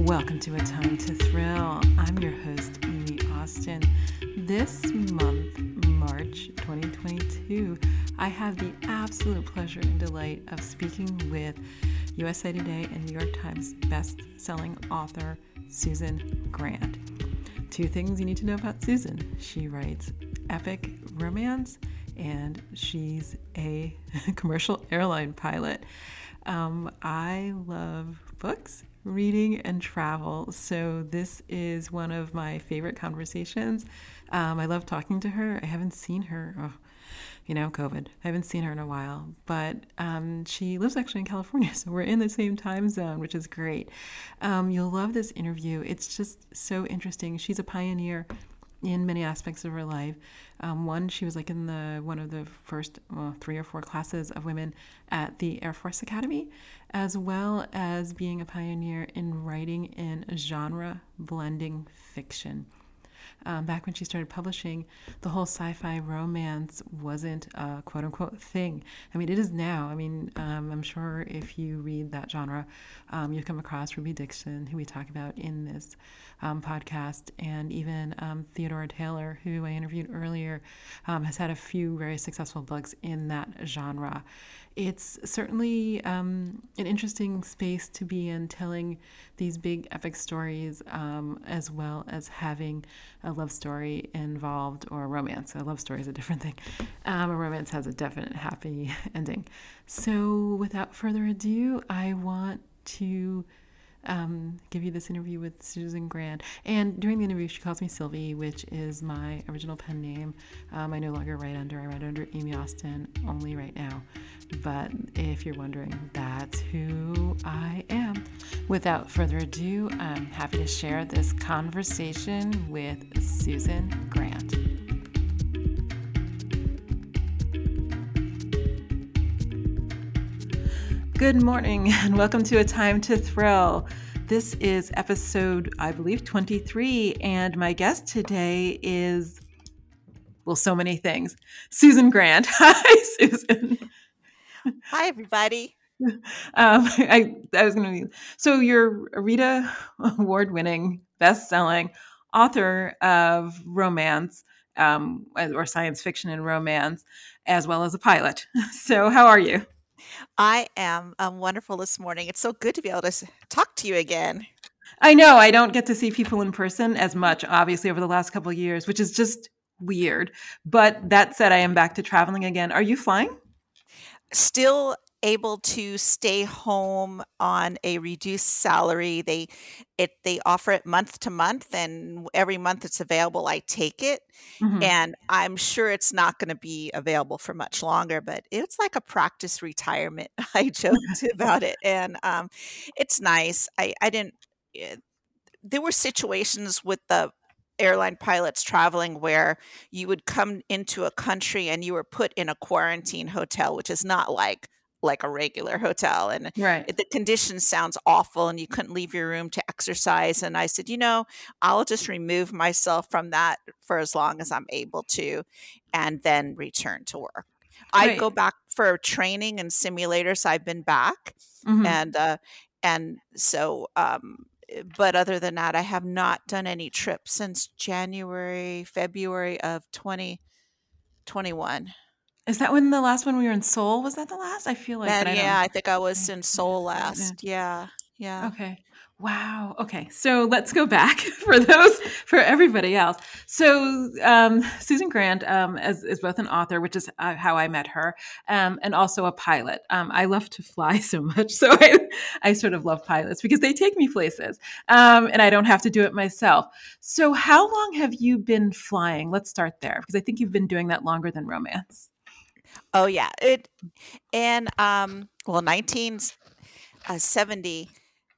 Welcome to A Time to Thrill. I'm your host, Amy Austin. This month, March 2022, I have the absolute pleasure and delight of speaking with USA Today and New York Times best-selling author Susan Grant. Two things you need to know about Susan. She writes epic romance, and she's a commercial airline pilot. I love books, reading, and travel, so this is one of my favorite conversations. I love talking to her. I haven't seen her, COVID. I haven't seen her in a while, but she lives actually in California, so we're in the same time zone, which is great. You'll love this interview. It's just so interesting. She's a pioneer in many aspects of her life. One, she was like in one of the first 3 or 4 classes of women at the Air Force Academy, as well as being a pioneer in writing in genre blending fiction. Back when she started publishing, the whole sci-fi romance wasn't a quote-unquote thing. I mean, it is now. I mean, I'm sure if you read that genre, you come across Ruby Dixon, who we talk about in this podcast, and even Theodora Taylor, who I interviewed earlier, has had a few very successful books in that genre. It's certainly an interesting space to be in, telling these big epic stories, as well as having a love story involved, or a romance. A love story is a different thing. A romance has a definite happy ending. So without further ado, I want to give you this interview with Susan Grant. And during the interview, she calls me Sylvie, which is my original pen name. I no longer write under Amy Austin, only right now. But if you're wondering, that's who I am. Without further ado, I'm happy to share this conversation with Susan Grant. Good morning and welcome to A Time to Thrill. This is episode, I believe, 23, and my guest today is, well, so many things. Susan Grant. Hi, Susan. Hi, everybody. I was going to. So you're a Rita Award-winning, best-selling author of romance, or science fiction and romance, as well as a pilot. So how are you? I am wonderful this morning. It's so good to be able to talk to you again. I know I don't get to see people in person as much, obviously, over the last couple of years, which is just weird. But that said, I am back to traveling again. Are you flying? Still able to stay home on a reduced salary. They offer it month to month, and every month it's available, I take it. Mm-hmm. And I'm sure it's not going to be available for much longer, but it's like a practice retirement. I joked about it, and it's nice. I didn't. There were situations with the airline pilots traveling where you would come into a country and you were put in a quarantine hotel, which is not like a regular hotel, and Right. the condition sounds awful, and you couldn't leave your room to exercise. And I said, I'll just remove myself from that for as long as I'm able to, and then return to work. I go Right. back for training and simulators. I've been back, Mm-hmm. and so but other than that, I have not done any trips since February of 2021. Is that when the last one we were in Seoul? Was that the last? I feel like, but And I yeah, don't. I think I was Yeah, in yeah, Seoul yeah, yeah. last. Yeah. Yeah. Okay. Wow. Okay. So let's go back for everybody else. So Susan Grant is both an author, which is how I met her, and also a pilot. I love to fly so much. So I sort of love pilots because they take me places, and I don't have to do it myself. So how long have you been flying? Let's start there, because I think you've been doing that longer than romance. Oh yeah. In 1970.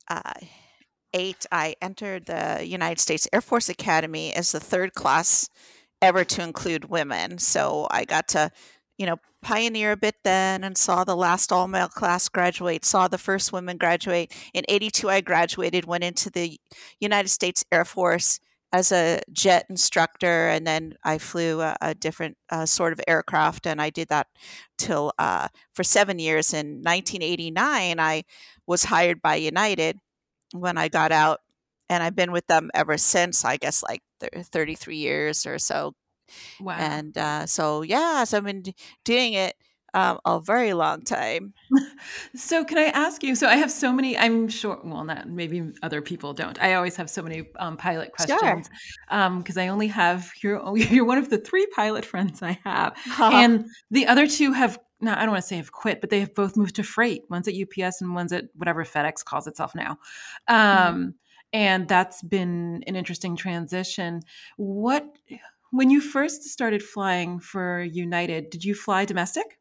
I entered the United States Air Force Academy as the third class ever to include women. So I got to, pioneer a bit then, and saw the last all male class graduate, saw the first women graduate. In 82, I graduated, went into the United States Air Force as a jet instructor, and then I flew a different sort of aircraft, and I did that till for 7 years. In 1989, I was hired by United when I got out and I've been with them ever since, I guess, like 33 years or so. Wow. And so, yeah, so I've been doing it a very long time. So can I ask you? So I have so many. I'm sure. Well, not maybe other people don't. I always have so many pilot Sure. questions because I only have you're one of the three pilot friends I have, and the other two have. Now, I don't want to say have quit, but they have both moved to freight. One's at UPS and one's at whatever FedEx calls itself now. Mhm. Um, and that's been an interesting transition. What When you first started flying for United, did you fly domestic?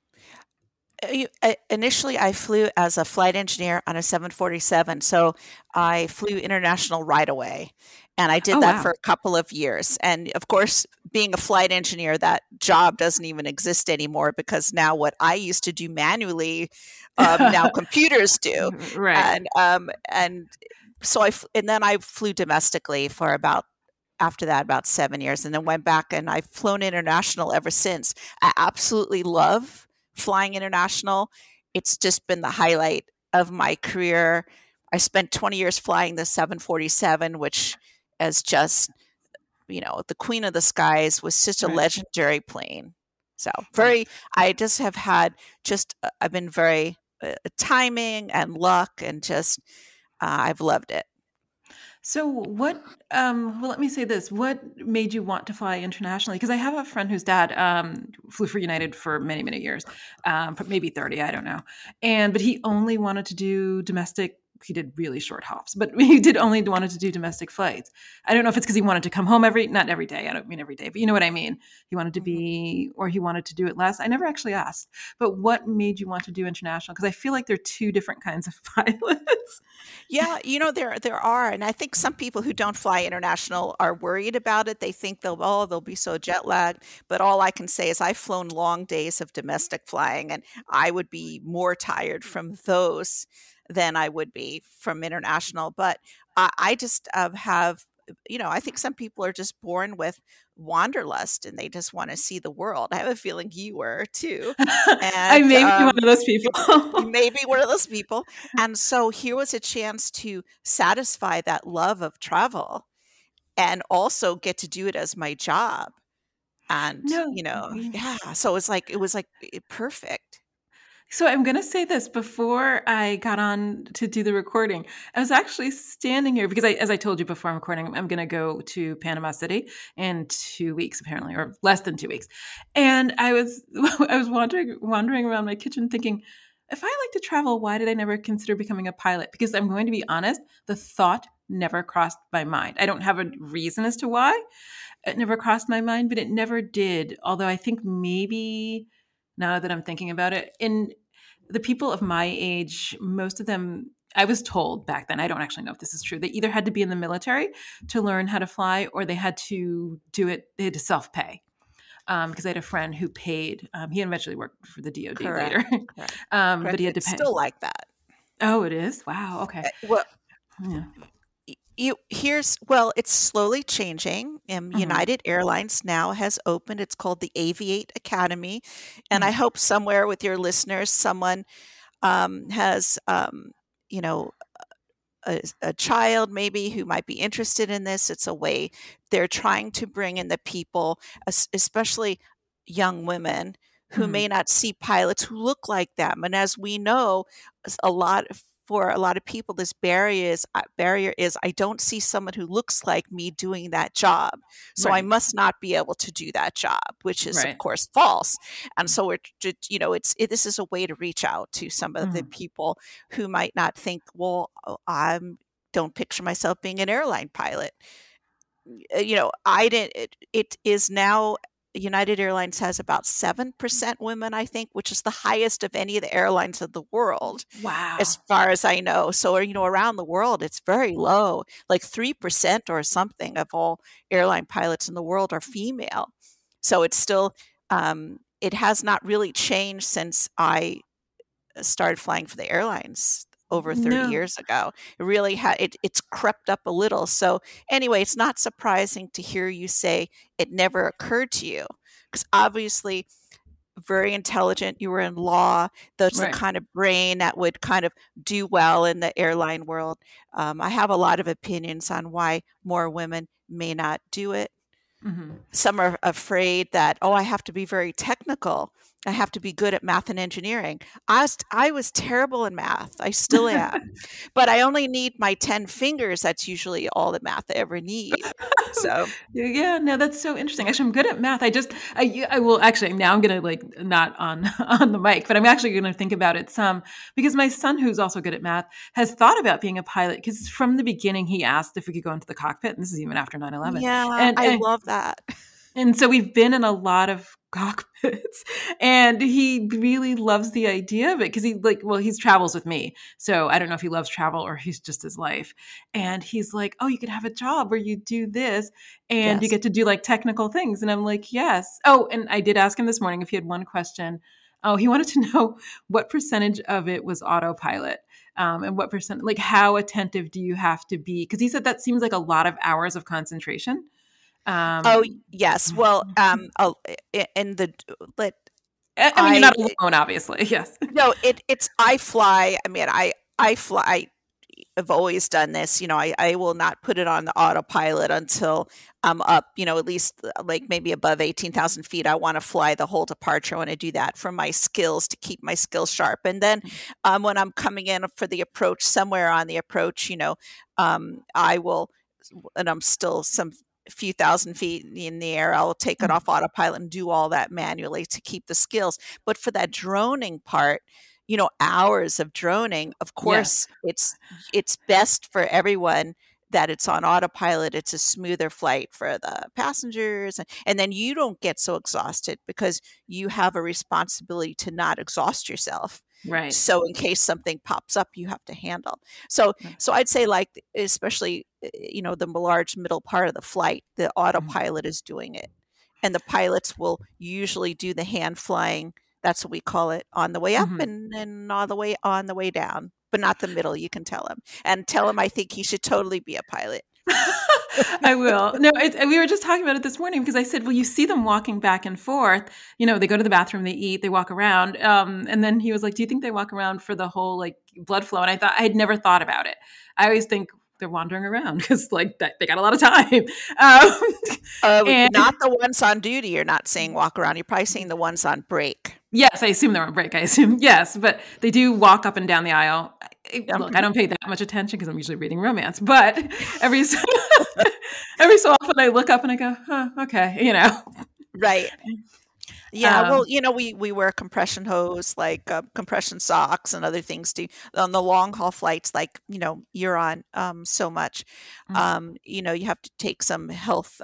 Initially, I flew as a flight engineer on a 747, so I flew international right away, and I did Oh that wow. for a couple of years. And of course, being a flight engineer, that job doesn't even exist anymore because now what I used to do manually, now computers do. Right. And so and then I flew domestically for about after that about 7 years, and then went back, and I've flown international ever since. I absolutely love flying international. It's just been the highlight of my career. I spent 20 years flying the 747, which is just, the queen of the skies, was such a Right. legendary plane. So Right. I just have had I've been very timing and luck, and just I've loved it. So well, let me say this. What made you want to fly internationally? Because I have a friend whose dad flew for United for many, many years, maybe 30, I don't know. But he only wanted to do domestic. He did really short hops, but he did only wanted to do domestic flights. I don't know if it's because he wanted to come home not every day. I don't mean every day, but you know what I mean. He wanted to Mhm. be, or he wanted to do it less. I never actually asked, but what made you want to do international? Because I feel like they're two different kinds of pilots. Yeah, there are, and I think some people who don't fly international are worried about it. They think they'll be so jet lagged. But all I can say is I've flown long days of domestic flying, and I would be more tired from those than I would be from international. But I just have, I think some people are just born with wanderlust, and they just want to see the world. I have a feeling you were too, I and may be one of those people. you may be one of those people. And so here was a chance to satisfy that love of travel and also get to do it as my job. And, No. yeah, so it was like perfect. So I'm going to say this before I got on to do the recording. I was actually standing here because as I told you before I'm recording, I'm going to go to Panama City in 2 weeks, apparently, or less than 2 weeks. And I was, I was wandering around my kitchen thinking, if I like to travel, why did I never consider becoming a pilot? Because I'm going to be honest, the thought never crossed my mind. I don't have a reason as to why it never crossed my mind, but it never did. Although I think maybe now that I'm thinking about it, in the people of my age, most of them, I was told back then, I don't actually know if this is true, they either had to be in the military to learn how to fly or they had to do it, they had to self pay. Because I had a friend who paid, he eventually worked for the DoD Correct. later, Correct. but Correct. he had to It's pay. still like that. Oh, it is? Wow. Okay. Well, Yeah. it's slowly changing. Mhm. United Airlines now has opened. It's called the Aviate Academy, and I Mhm. hope somewhere with your listeners, someone has you know a child maybe who might be interested in this. It's a way they're trying to bring in the people, especially young women who may Mhm. not see pilots who look like them. And as we know, for a lot of people, this barrier is I don't see someone who looks like me doing that job, so I Right. must not be able to do that job, which is of Right. course false. And so this is a way to reach out to some of the Mhm. people who might not think, well, I don't picture myself being an airline pilot. I didn't. It is now. United Airlines has about 7% women, I think, which is the highest of any of the airlines of the world, as Wow. far as I know. So, around the world, it's very low, like 3% or something of all airline pilots in the world are female. So it's still, it has not really changed since I started flying for the airlines over 30 No. years ago. It really it's crept up a little. So anyway, it's not surprising to hear you say it never occurred to you, because obviously very intelligent. You were in law. That's the Right. kind of brain that would kind of do well in the airline world. I have a lot of opinions on why more women may not do it. Hmm. Some are afraid that, oh, I have to be very technical. I have to be good at math and engineering. I was terrible in math. I still am. But I only need my 10 fingers. That's usually all the math I ever need. So, Yeah, no, that's so interesting. Actually, I'm good at math. I will actually now I'm gonna like not on on the mic, but I'm actually gonna think about it some because my son, who's also good at math, has thought about being a pilot because from the beginning he asked if we could go into the cockpit, and this is even after 9/11, yeah, and I and love that. and so we've been in a lot of cockpits and he really loves the idea of it because he travels with me. So I don't know if he loves travel or he's just his life. And he's like, "Oh, you could have a job where you do this and you Yes. get to do like technical things." And I'm like, "Yes." Oh, and I did ask him this morning if he had one question. Oh, he wanted to know what percentage of it was autopilot. And what percent, like how attentive do you have to be? Because he said that seems like a lot of hours of concentration. Oh, Um, yes. Well, in the let I mean, you're I not alone, obviously. Yes. no, it's I fly. I mean, I fly. I've always done this. I will not put it on the autopilot until I'm up. At least like maybe above 18,000 feet. I want to fly the whole departure. I want to do that for my skills to keep my skills sharp. And then when I'm coming in for the approach, somewhere on the approach, I will, and I'm still some few thousand feet in the air, I'll take it off autopilot and do all that manually to keep the skills. But for that droning part, hours of droning, of course, Yes. it's best for everyone that it's on autopilot. It's a smoother flight for the passengers, and then you don't get so exhausted because you have a responsibility to not exhaust yourself. Right. So in case something pops up, you have to handle. So I'd say, like, especially the large middle part of the flight, the Mhm. autopilot is doing it, and the pilots will usually do the hand flying. That's what we call it, on the way up Mhm. and on the way down, but not the middle. You can tell him I think he should totally be a pilot. I will. No, we were just talking about it this morning because I said, well, you see them walking back and forth. They go to the bathroom, they eat, they walk around. And then he was like, do you think they walk around for the whole like blood flow? And I had never thought about it. I always think they're wandering around because like that, they got a lot of time. Um, and Not the ones on duty. You're not saying walk around. You're probably saying the ones on break. yes, I assume they're on break. I assume yes, but they do walk up and down the aisle. Look, I don't pay that much attention because I'm usually reading romance, but every so, every so often I look up and I go, huh, okay. Right. Yeah, well, Um, we wear compression hose, like compression socks and other things too on the long haul flights, like you're on so much. mm, You have to take some health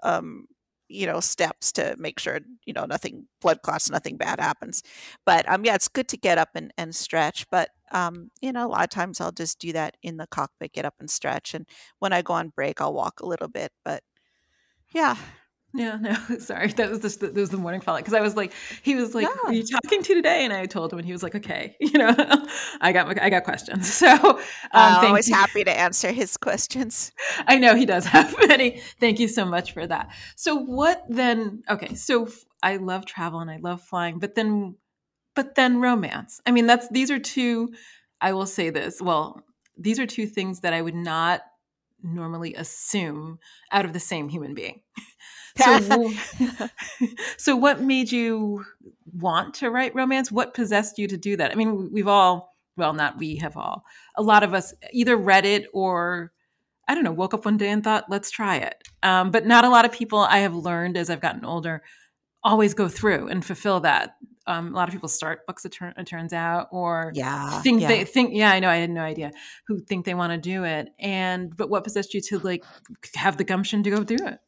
steps to make sure nothing blood clots, nothing bad happens. But yeah, it's good to get up and stretch. But a lot of times I'll just do that in the cockpit, get up and stretch, and when I go on break, I'll walk a little bit. But yeah, yeah, no, sorry, that was the morning follow because I was like, he was like, "Who are yeah. you talking to today?" And I told him, and he was like, "Okay, I got questions." So, I'm thank always you. happy to answer his questions. I know he does have many. Thank you so much for that. So, what then? Okay, so I love travel and I love flying, but then romance. I mean, these are two, I will say this. Well, these are two things that I would not normally assume out of the same human being. So, so what made you want to write romance? What possessed you to do that? I mean, we've all, well, not we have all, a lot of us either read it or I don't know, woke up one day and thought, let's try it. But not a lot of people I have learned as I've gotten older always go through and fulfill that. A lot of people start books, it turns out, or Yeah, think yeah. they think, yeah, I know, I had no idea, who think they want to do it. But what possessed you to like have the gumption to go do it?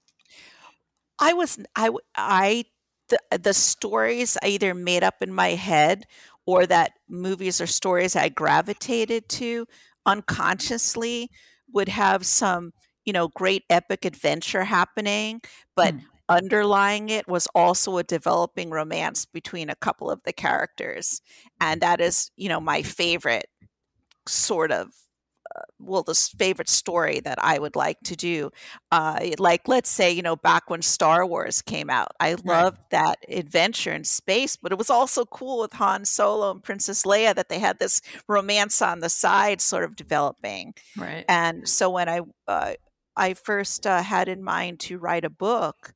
I was I w I the stories I either made up in my head or that movies or stories I gravitated to unconsciously would have some, great epic adventure happening, but Mm, underlying it was also a developing romance between a couple of the characters, and that is, my favorite sort of this favorite story that I would like to do. Like, let's say, back when Star Wars came out, I Right. loved that adventure in space, but it was also cool with Han Solo and Princess Leia that they had this romance on the side sort of developing. Right. And so when I first had in mind to write a book,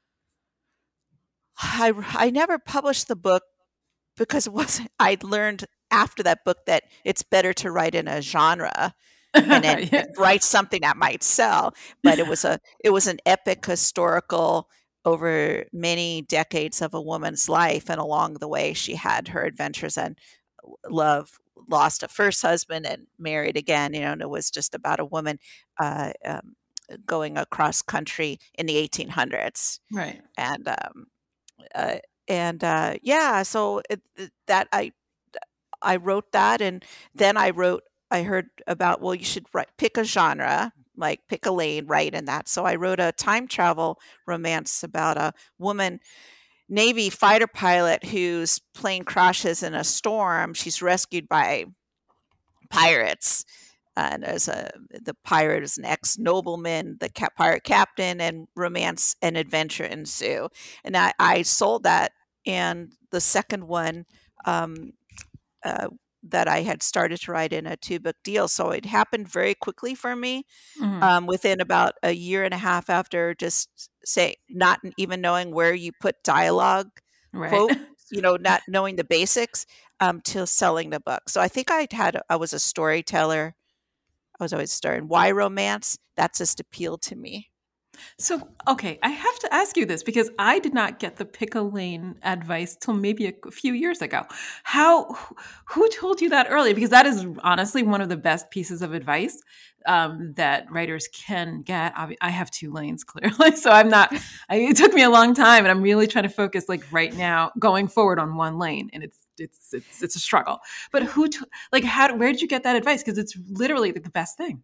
I never published the book because it wasn't. I learned after that book that it's better to write in a genre and then Yeah. write something that might sell. But it was an epic historical over many decades of a woman's life, and along the way she had her adventures and love, lost a first husband and married again, and it was just about a woman uh, um, going across country in the 1800s. Right. And uh, yeah, so that I wrote that, and then I heard about, well, you should pick a genre, like pick a lane, write in that. So I wrote a time travel romance about a woman Navy fighter pilot whose plane crashes in a storm. She's rescued by pirates. And the pirate is an ex nobleman, the pirate captain, and romance and adventure ensue. And I sold that, and the second one, um, uh, that I had started to write in a 2-book deal. So it happened very quickly for me, Mhm. within about a year and a half after just say not even knowing where you put dialogue Right. quote, not knowing the basics, to selling the book. So I think I was a storyteller. I was always starting. Why romance? That just appealed to me. So, okay, I have to ask you this because I did not get the pick a lane advice till maybe a few years ago. Who told you that early? Because that is honestly one of the best pieces of advice that writers can get. I have two lanes clearly, so I'm not. It took me a long time, and I'm really trying to focus like right now, going forward on one lane, and it's a struggle. But where did you get that advice? Because it's literally the best thing.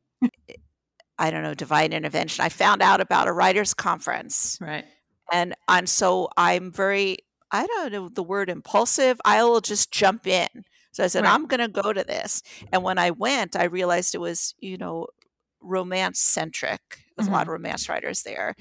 I don't know, divine intervention. I found out about a writers conference, Right. and so I'm very, I don't know the word impulsive. I will just jump in. So I said, Right. I'm going to go to this. And when I went, I realized it was, romance centric. There's a lot of Hmm. romance writers there.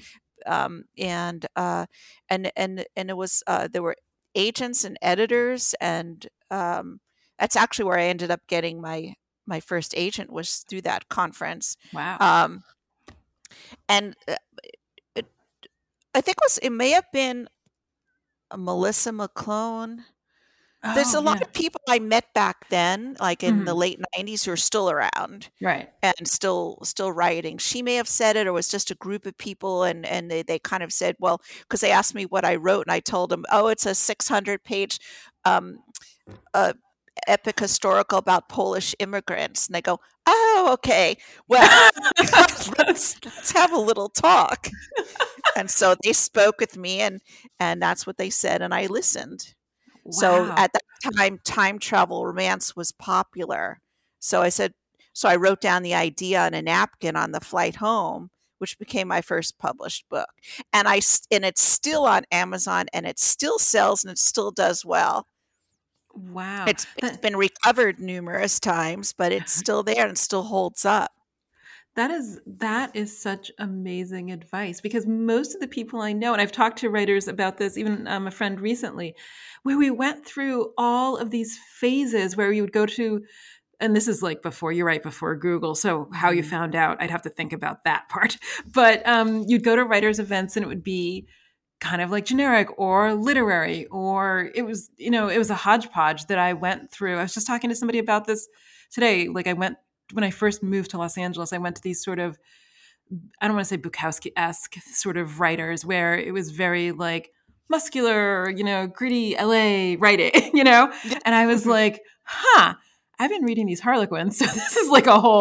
And it was, there were agents and editors, and that's actually where I ended up getting my first agent, was through that conference. Wow. Um, and it, I think it may have been Melissa McClone. There's Oh a lot yeah. of people I met back then, like in the Hmm. late '90s, who are still around Right. and still writing. She may have said it, or it was just a group of people, and they kind of said, well, because they asked me what I wrote, and I told them, oh, it's a 600-page um, uh, epic historical about Polish immigrants, and they go, oh, okay, well, let's have a little talk. And so they spoke with me, and that's what they said, and I listened. So Wow. at that time, time travel romance was popular. So I wrote down the idea on a napkin on the flight home, which became my first published book. And it's still on Amazon, and it still sells, and it still does well. Wow. It's been recovered numerous times, but it's still there and still holds up. That is such amazing advice because most of the people I know, and I've talked to writers about this, even a friend recently, where we went through all of these phases where we would go to, and this is like before, you're right, before Google. So how you Mhm. found out, I'd have to think about that part. But you'd go to writers' events and it would be kind of like generic or literary, or it was a hodgepodge that I went through. I was just talking to somebody about this today. Like when I first moved to Los Angeles, I went to these sort of, I don't want to say Bukowski-esque sort of writers where it was very like muscular, gritty LA writing, Yeah. and I was like, I've been reading these Harlequins, so this is like a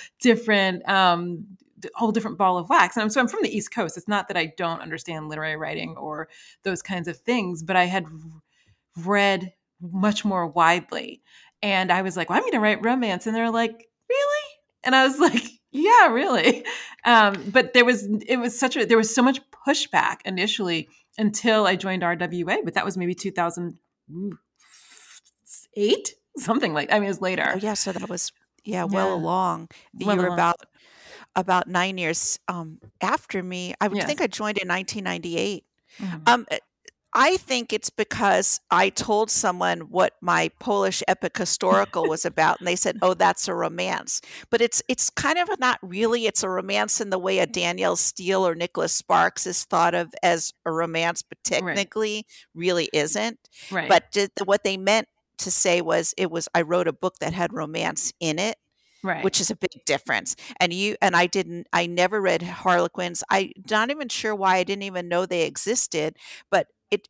whole different ball of wax. And I'm from the East Coast. It's not that I don't understand literary writing or those kinds of things, but I had read much more widely. And I was like, well, I'm going to write romance. And they're like, really? And I was like, yeah, really. But there was so much pushback initially until I joined RWA, but that was maybe 2008, something like, I mean, it was Oh later. yeah, so that was Yeah, well Yeah. along. You Well were along. about 9 years after me. I would think Yes. I joined in 1998. Mhm. Um, I think it's because I told someone what my Polish epic historical was about, and they said, "Oh, that's a romance." But it's kind of not really. It's a romance in the way a Danielle Steele or Nicholas Sparks is thought of as a romance, but Right. technically really isn't. Right. But what they meant to say was it was I wrote a book that had romance in it, Right. which is a big difference. And I never read Harlequins. I not even sure why I didn't even know they existed, but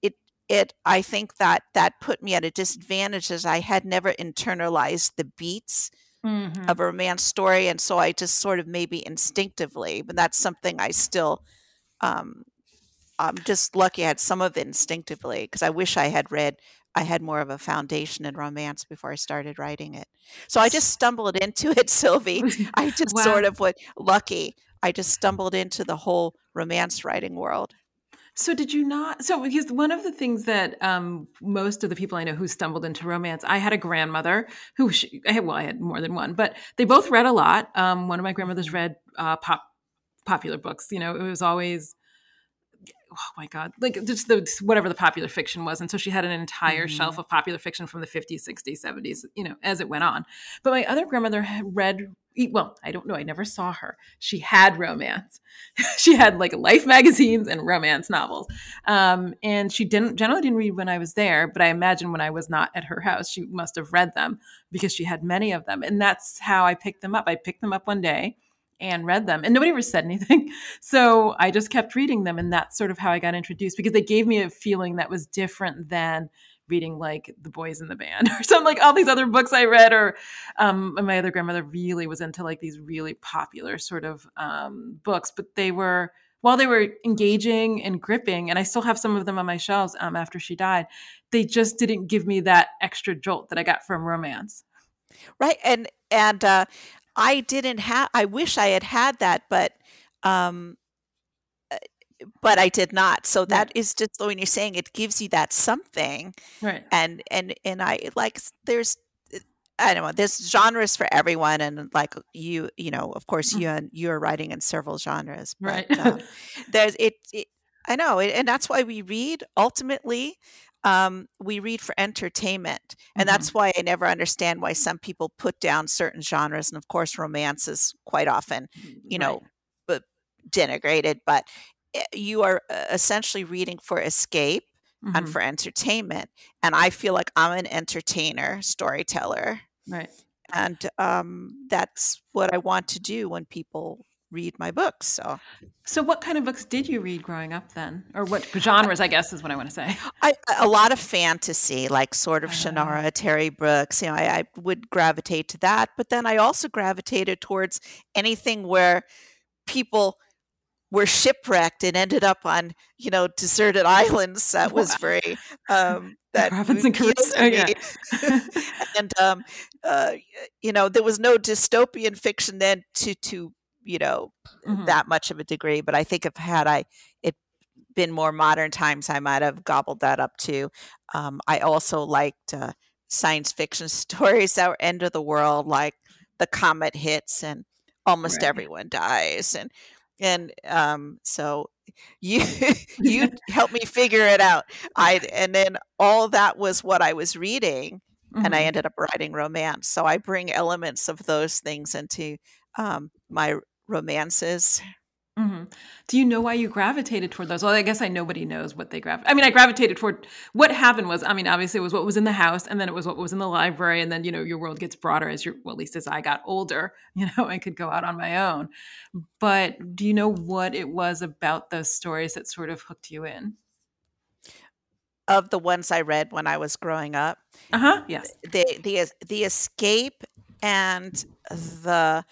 I think that that put me at a disadvantage as I had never internalized the beats Mhm. of a romance story, and so I just sort of maybe instinctively, but that's something I still um I'm just lucky I had some of it instinctively because I had more of a foundation in romance before I started writing it. So I just S stumbled into it, Sylvie. I just sort Wow. of what lucky. I just stumbled into the whole romance writing world. So did you not so because one of the things that, most of the people I know who stumbled into romance I had a grandmother who I had more than one, but they both read a lot. One of my grandmothers Mhm. read, popular books, it was always oh my god, like just the whatever the popular fiction was, and so she had an entire shelf Mhm. of popular fiction from the 50s, 60s, 70s, as it went on. But my other grandmother had read well, I don't know, I never saw her. She had romance. She had like Life magazines and romance novels. And she didn't generally didn't read when I was there, but I imagine when I was not at her house, she must have read them because she had many of them. And that's how I picked them up. I picked them up one day and read them, and nobody ever said anything. So I just kept reading them, and that's sort of how I got introduced because they gave me a feeling that was different than reading like The Boys in the Band or some like all these other books I read. Or and my other grandmother really was into like these really popular sort of books, but they were while they were engaging and gripping, and I still have some of them on my shelves after she died, they just didn't give me that extra jolt that I got from romance. Right, I wish I had had that, um, but I did not. So Right, that is just when you're saying it gives you that something, right. and I like there's I don't know, there's genres for everyone, and like of course Mm, you're writing in several genres, but right. there's I know, and that's why we read ultimately. We read for entertainment, and Hmm. that's why I never understand why some people put down certain genres, and of course, romance is quite often, you Right. know, but denigrated. But you are essentially reading for escape and Hmm. for entertainment, and I feel like I'm an entertainer, storyteller, Right. and that's what I want to do when people read my books. So So what kind of books did you read growing up then? Or what genres, I guess is what I want to say. a lot of fantasy, like sort of Uh, Shannara, Terry Brooks. I would gravitate to that, but then I also gravitated towards anything where people were shipwrecked and ended up on deserted islands. That was very like that Robinson appealed Crusoe. Oh to me. yeah. And there was no dystopian fiction then to you know Hmm. that much of a degree, but I think if had I it been more modern times, I might have gobbled that up too. I also liked science fiction stories that were end of the world, like the comet hits and almost Right. everyone dies, and so you you helped me figure it out. And then all that was what I was reading, and I Hmm. ended up writing romance. So I bring elements of those things into my romances. Hmm. Do you know why you gravitated toward those? Well, I guess nobody knows what they I mean, I gravitated toward what happened was, I mean, obviously it was what was in the house, and then it was what was in the library, and then your world gets broader as well, at least as I got older, I could go out on my own. But do you know what it was about those stories that sort of hooked you in? Of the ones I read when I was growing up, Uh huh. Yes. the escape and the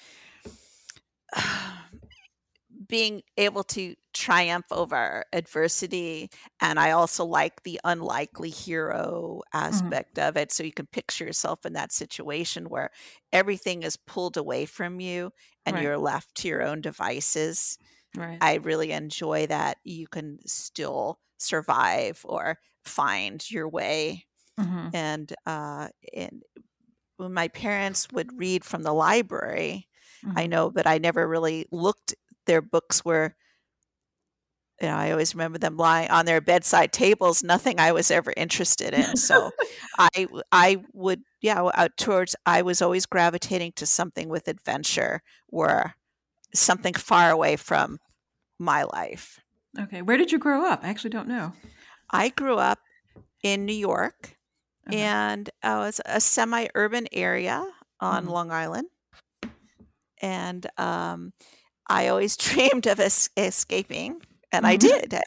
being able to triumph over adversity, and I also like the unlikely hero Hmm. aspect of it, so you can picture yourself in that situation where everything is pulled away from you and Right. you're left to your own devices. Right. I really enjoy that you can still survive or find your way, Hmm. and when my parents would read from the library, I Mhm. know, but I never really looked. Their books were, I always remember them lying on their bedside tables, nothing I was ever interested in. So I would, yeah, towards, I was always gravitating to something with adventure or something far away from my life. Okay. Where did you grow up? I actually don't know. I grew up in New York, Okay. and it's a semi-urban area on Mhm. Long Island. And I always dreamed of escaping, and I Mhm. did.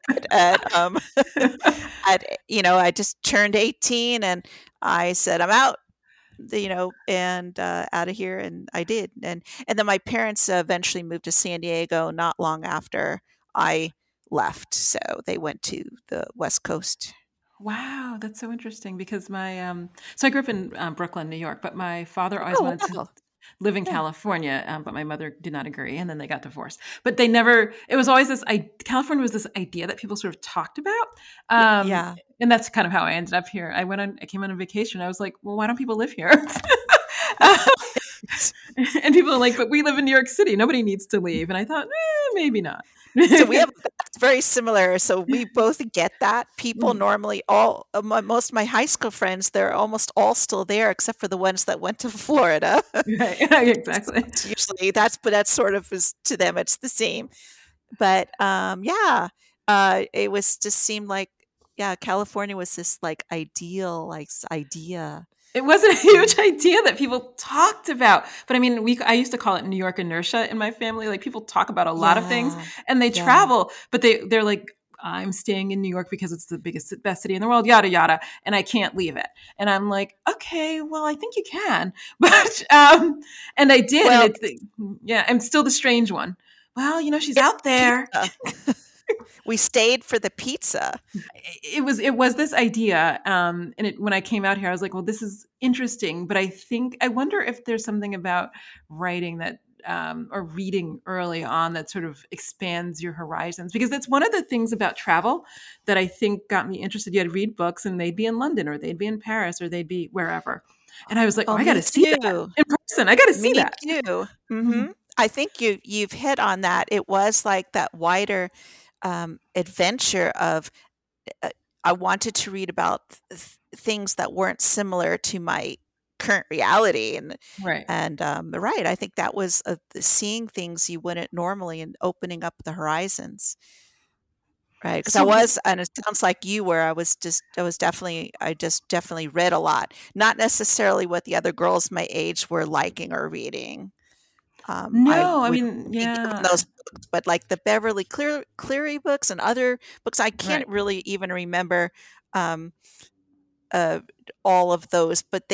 I just turned 18, and I said, "I'm out," and out of here, and I did. And then my parents eventually moved to San Diego not long after I left, so they went to the West Coast. Wow, that's so interesting because so I grew up in Brooklyn, New York, but my father always Oh, wanted to wow. live in Yeah. California, but my mother did not agree, and then they got divorced. But they never. It was always California was this idea that people sort of talked about, um, Yeah. and that's kind of how I ended up here. I came on a vacation. I was like, well, why don't people live here? And people are like, but we live in New York City. Nobody needs to leave. And I thought, maybe not. So that's very similar. So we both get that. People Mhm. normally, most of my high school friends, they're almost all still there, except for the ones that went to Florida. Right. Exactly. It's usually but that's sort of is to them, it's the same. But yeah, it was just seemed like, yeah, California was this like ideal, like idea. It wasn't a Um, huge idea that people talked about. But I mean, I used to call it New York inertia in my family. Like people talk about a lot of things yeah, and they yeah. travel, but they're like, I'm staying in New York because it's the biggest, best city in the world, yada, yada. And I can't leave it. And I'm like, okay, well, I think you can. And I did. And Well, yeah, I'm still the strange one. Well, she's yeah, out there. pizza. We stayed for the pizza. It was this idea, and when I came out here, I was like, well, this is interesting, but I wonder if there's something about writing that or reading early on that sort of expands your horizons, because that's one of the things about travel that I think got me interested. You had to read books and they'd be in London or they'd be in Paris or they'd be wherever, and I was like, oh, Oh, I got me to see that too. in person. I got to see Me that. too. Mhm. I think you've hit on that. It was like that wider adventure of, uh, I wanted to read about things that weren't similar to my current reality, Right. and right. I think that was seeing things you wouldn't normally, and opening up the horizons. Right, because I So was, and it sounds like you were. I just definitely read a lot, not necessarily what the other girls my age were liking or reading. I no, I would mean, be given yeah, those books, but like the Cleary books and other books, I right. can't really even remember um, uh, all of those. But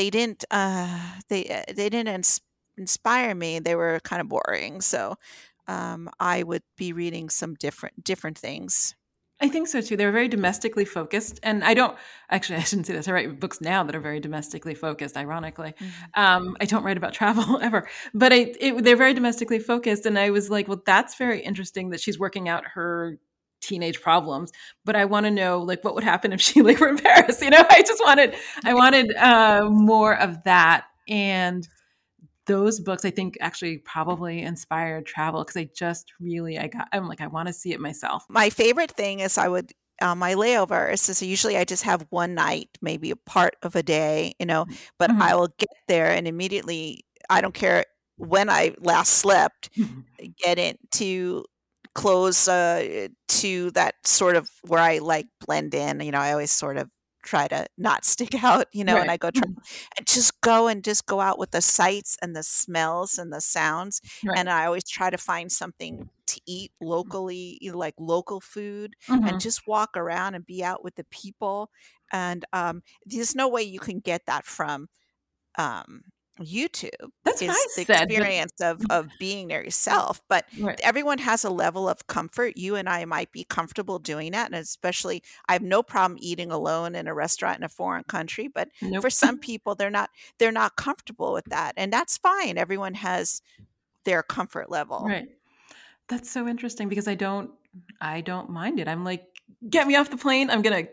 they didn't inspire me. They were kind of boring. So I would be reading some different things. I think so too. They're very domestically focused, and I don't actually. I shouldn't say this. I write books now that are very domestically focused. Ironically, Mhm. I don't write about travel ever, but they're very domestically focused. And I was like, well, that's very interesting that she's working out her teenage problems. But I want to know, like, what would happen if she like were in Paris? I wanted more of that, and those books I think actually probably inspired travel because I'm like, I want to see it myself. My favorite thing is I would my layovers is usually I just have one night, maybe a part of a day, but I Mhm. will get there and immediately, I don't care when I last slept, get into clothes to that sort of where I like blend in. I always sort of try to not stick out, and Right. I go try Mhm. and just go out with the sights and the smells and the sounds. Right. And I always try to find something to eat locally, like local food, and Mhm. just walk around and be out with the people. And there's no way you can get that from um, YouTube. That's what I Is the said, but experience of being there yourself, but right. everyone has a level of comfort. You and I might be comfortable doing that, and especially, I have no problem eating alone in a restaurant in a foreign country, but for Nope. some people, they're not comfortable with that, and that's fine. Everyone has their comfort level. Right. That's so interesting because I don't mind it. I'm like get me off the plane.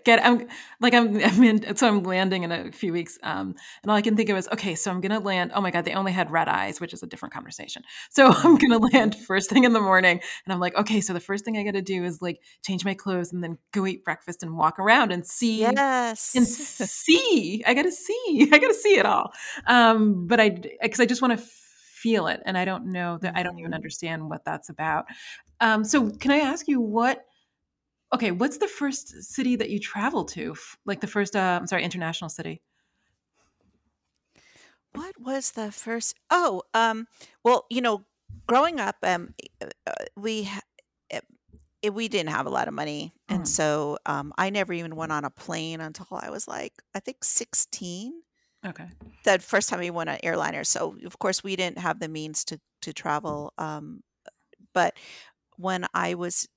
I'm landing in a few weeks. And all I can think of is, okay, so I'm going to land. Oh my God, they only had red eyes, which is a different conversation. So I'm going to land first thing in the morning. And I'm like, okay, so the first thing I got to do is like change my clothes and then go eat breakfast and walk around and see and Yes. see. I got to see. I got to see it all. Because I just want to feel it. And I don't know that I don't even Mhm. understand what that's about. So can I ask you what's the first city that you traveled to? Like the first, international city? What was the first? Oh, well, growing up, we ha- eh, we didn't have a lot of money, and Mm, so I never even went on a plane until I was like, I think 16. okay. The first time we went on airliner. So of course we didn't have the means to travel. But when I was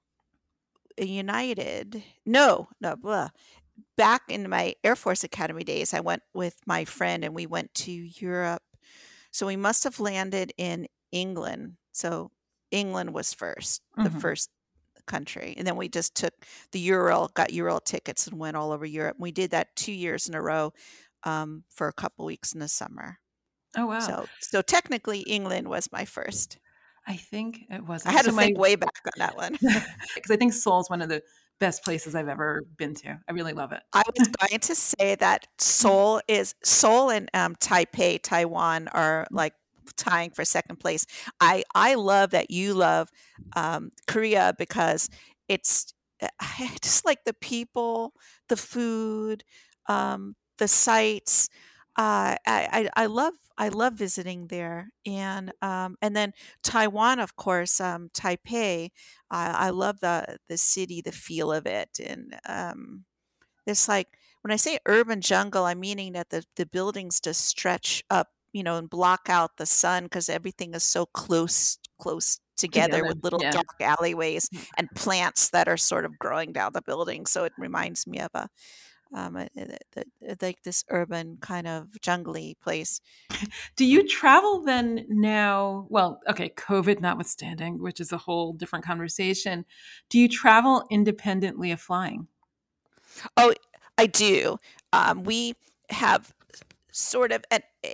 United, no, blah. Back in my Air Force Academy days, I went with my friend and we went to Europe. So we must have landed in England. So England was the Hmm. first country. And then we just took got Ural tickets and went all over Europe. We did that 2 years in a row for a couple weeks in the summer. Oh wow. So technically England was my first. I think it I wasn't. had So to my think way back on that one. because I think Seoul is one of the best places I've ever been to. I really love it. I was going to say that Seoul and Taipei, Taiwan are like tying for second place. I love that you love Korea because it's I just like the people, the food, the sights. I love visiting there, and then Taiwan, of course, Taipei. I love the city, the feel of it, and it's like when I say urban jungle, I'm meaning that the buildings just stretch up, and block out the sun because everything is so close together Together. with little Yeah. dark alleyways and plants that are sort of growing down the building. So it reminds me of like this urban kind of jungly place. Do you travel then now? Well, okay, COVID notwithstanding, which is a whole different conversation. Do you travel independently of flying? Oh, I do. We have sort of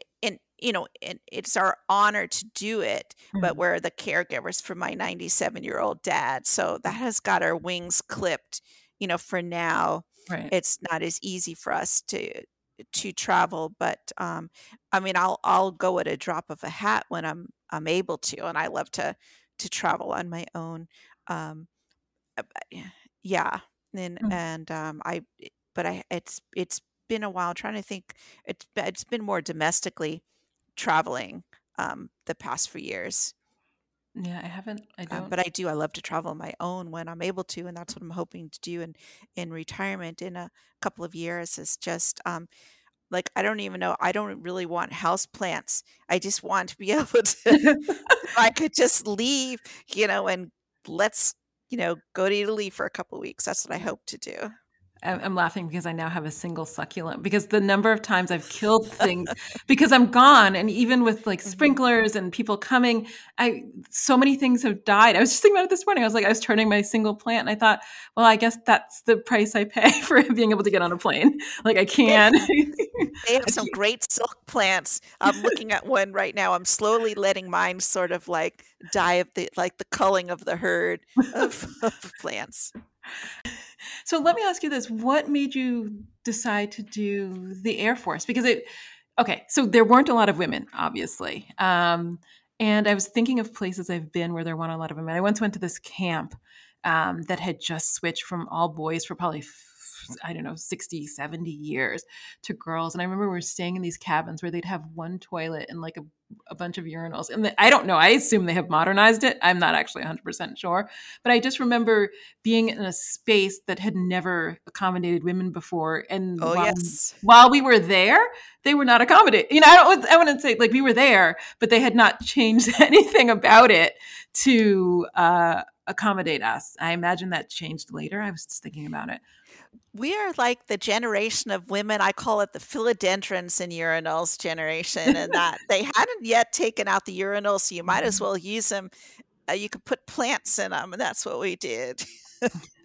and it's our honor to do it, but Mm, we're the caregivers for my 97-year-old dad, so that has got our wings clipped. For now right. it's not as easy for us to travel, but I mean, I'll go at a drop of a hat when I'm able to, and I love to travel on my own. um yeah, yeah, Mm. I but I it's been a while trying to think. It's been more domestically traveling, the past few years. Yeah, I haven't. I don't. But I love to travel on my own when I'm able to, and that's what I'm hoping to do in retirement in a couple of years. Is just like I don't even know. I don't really want house plants. I just want to be able to. If I could just leave, and let's go to Italy for a couple of weeks. That's what I hope to do. I'm laughing because I now have a single succulent because the number of times I've killed things because I'm gone, and even with like Mhm. sprinklers and people coming, I so many things have died. I was just thinking about it this morning. I was turning my single plant and I thought, well, I guess that's the price I pay for being able to get on a plane. Like I They can't. They have I some can't. great silk plants. I'm looking at one right now. I'm slowly letting mine sort of like die of the culling of the herd of plants. So let me ask you this: what made you decide to do the Air Force? Because okay, so there weren't a lot of women, obviously. And I was thinking of places I've been where there weren't a lot of women. I once went to this camp that had just switched from all boys for probably, I don't know, 60, 70 years to girls. And I remember we were staying in these cabins where they'd have one toilet and like a bunch of urinals. And I don't know, I assume they have modernized it. I'm not actually 100% sure. But I just remember being in a space that had never accommodated women before. And Oh, yes. while we were there, they were not accommodated. I wouldn't say like we were there, but they had not changed anything about it to accommodate us. I imagine that changed later. I was just thinking about it. We are like the generation of women. I call it the philodendrons in urinals generation, and that they hadn't yet taken out the urinals, so you might as well use them. You could put plants in them, and that's what we did.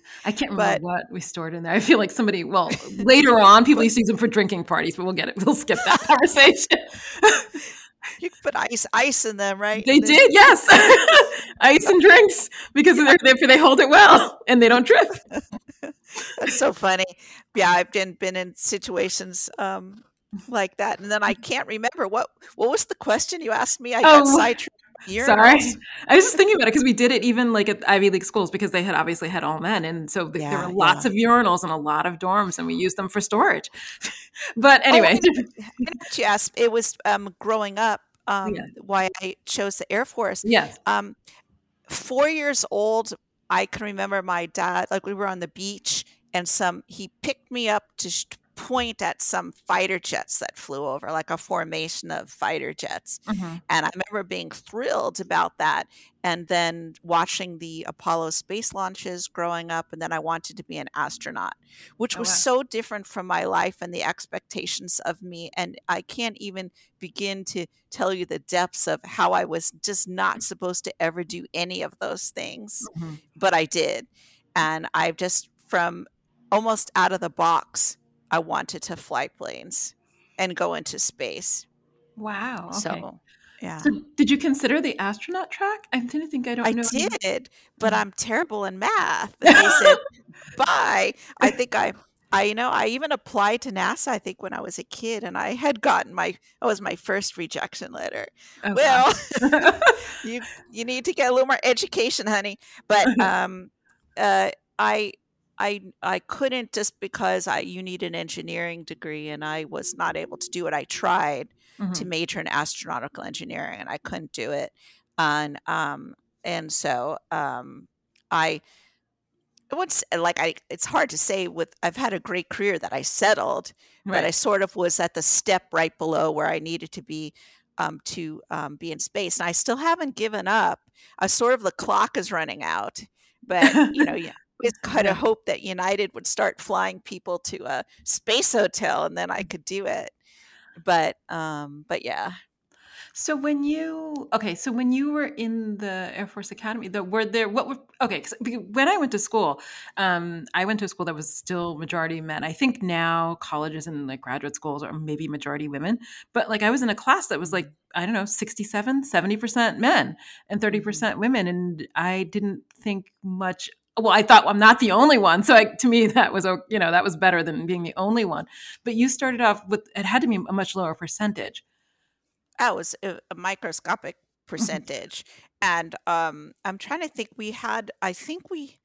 I can't remember But what we stored in there. I feel like somebody, well, later on, people used to use them for drinking parties, but we'll get it. We'll skip that conversation. you could put ice in them, right? They And then did, yes. Ice and drinks because they hold it well and they don't drift. that's so funny. Yeah, I've been in situations like that, and then I can't remember what was the question you asked me. I got Oh, sidetracked. sorry. Urinals. I was just thinking about it because we did it even like at Ivy League schools because they had obviously had all men. And so there were Yeah, lots yeah. of urinals and a lot of dorms and we used them for storage. But Oh, anyway, I know what you asked. It was growing up. yeah. Why I chose the Air Force. Yes. Um, 4 years old, I can remember my dad, like we were on the beach and he picked me up to point at some fighter jets that flew over, like a formation of fighter jets. Hmm. And I remember being thrilled about that. And then watching the Apollo space launches growing up. And then I wanted to be an astronaut, which Oh, was wow. so different from my life and the expectations of me. And I can't even begin to tell you the depths of how I was just not supposed to ever do any of those things, Hmm. but I did. And I've just, from almost out of the box, I wanted to fly planes and go into space. Wow. Okay. So, So yeah. did you consider the astronaut track? I didn't think I don't I know. did, but Mhm. I'm terrible in math. And they said, bye. I think I even applied to NASA, I think when I was a kid, and I had gotten that was my first rejection letter. Oh Well, gosh. you need to get a little more education, honey. But uh, I I couldn't, just because you need an engineering degree, and I was not able to do it. I tried to Mhm. major in astronautical engineering, and I couldn't do it. And so I it's hard to say. With I've had a great career that I settled, but I Right. sort of was at the step right below where I needed to be, to be in space, and I still haven't given up. I sort of, the clock is running out, but you always gotta Yeah. hope that United would start flying people to a space hotel, and then I could do it. But yeah. So when you were in the Air Force Academy, were there what were okay? 'Cause when I went to school, I went to a school that was still majority men. I think now colleges and like graduate schools are maybe majority women, but like I was in a class that was like, I don't know, 67, 70% men and Mhm. 30% women. And I didn't think much. Well, I thought, well, I'm not the only one. So to me, that was, that was better than being the only one. But you started off with, it had to be a much lower percentage. That was a microscopic Mhm. percentage. And I'm trying to think. I think we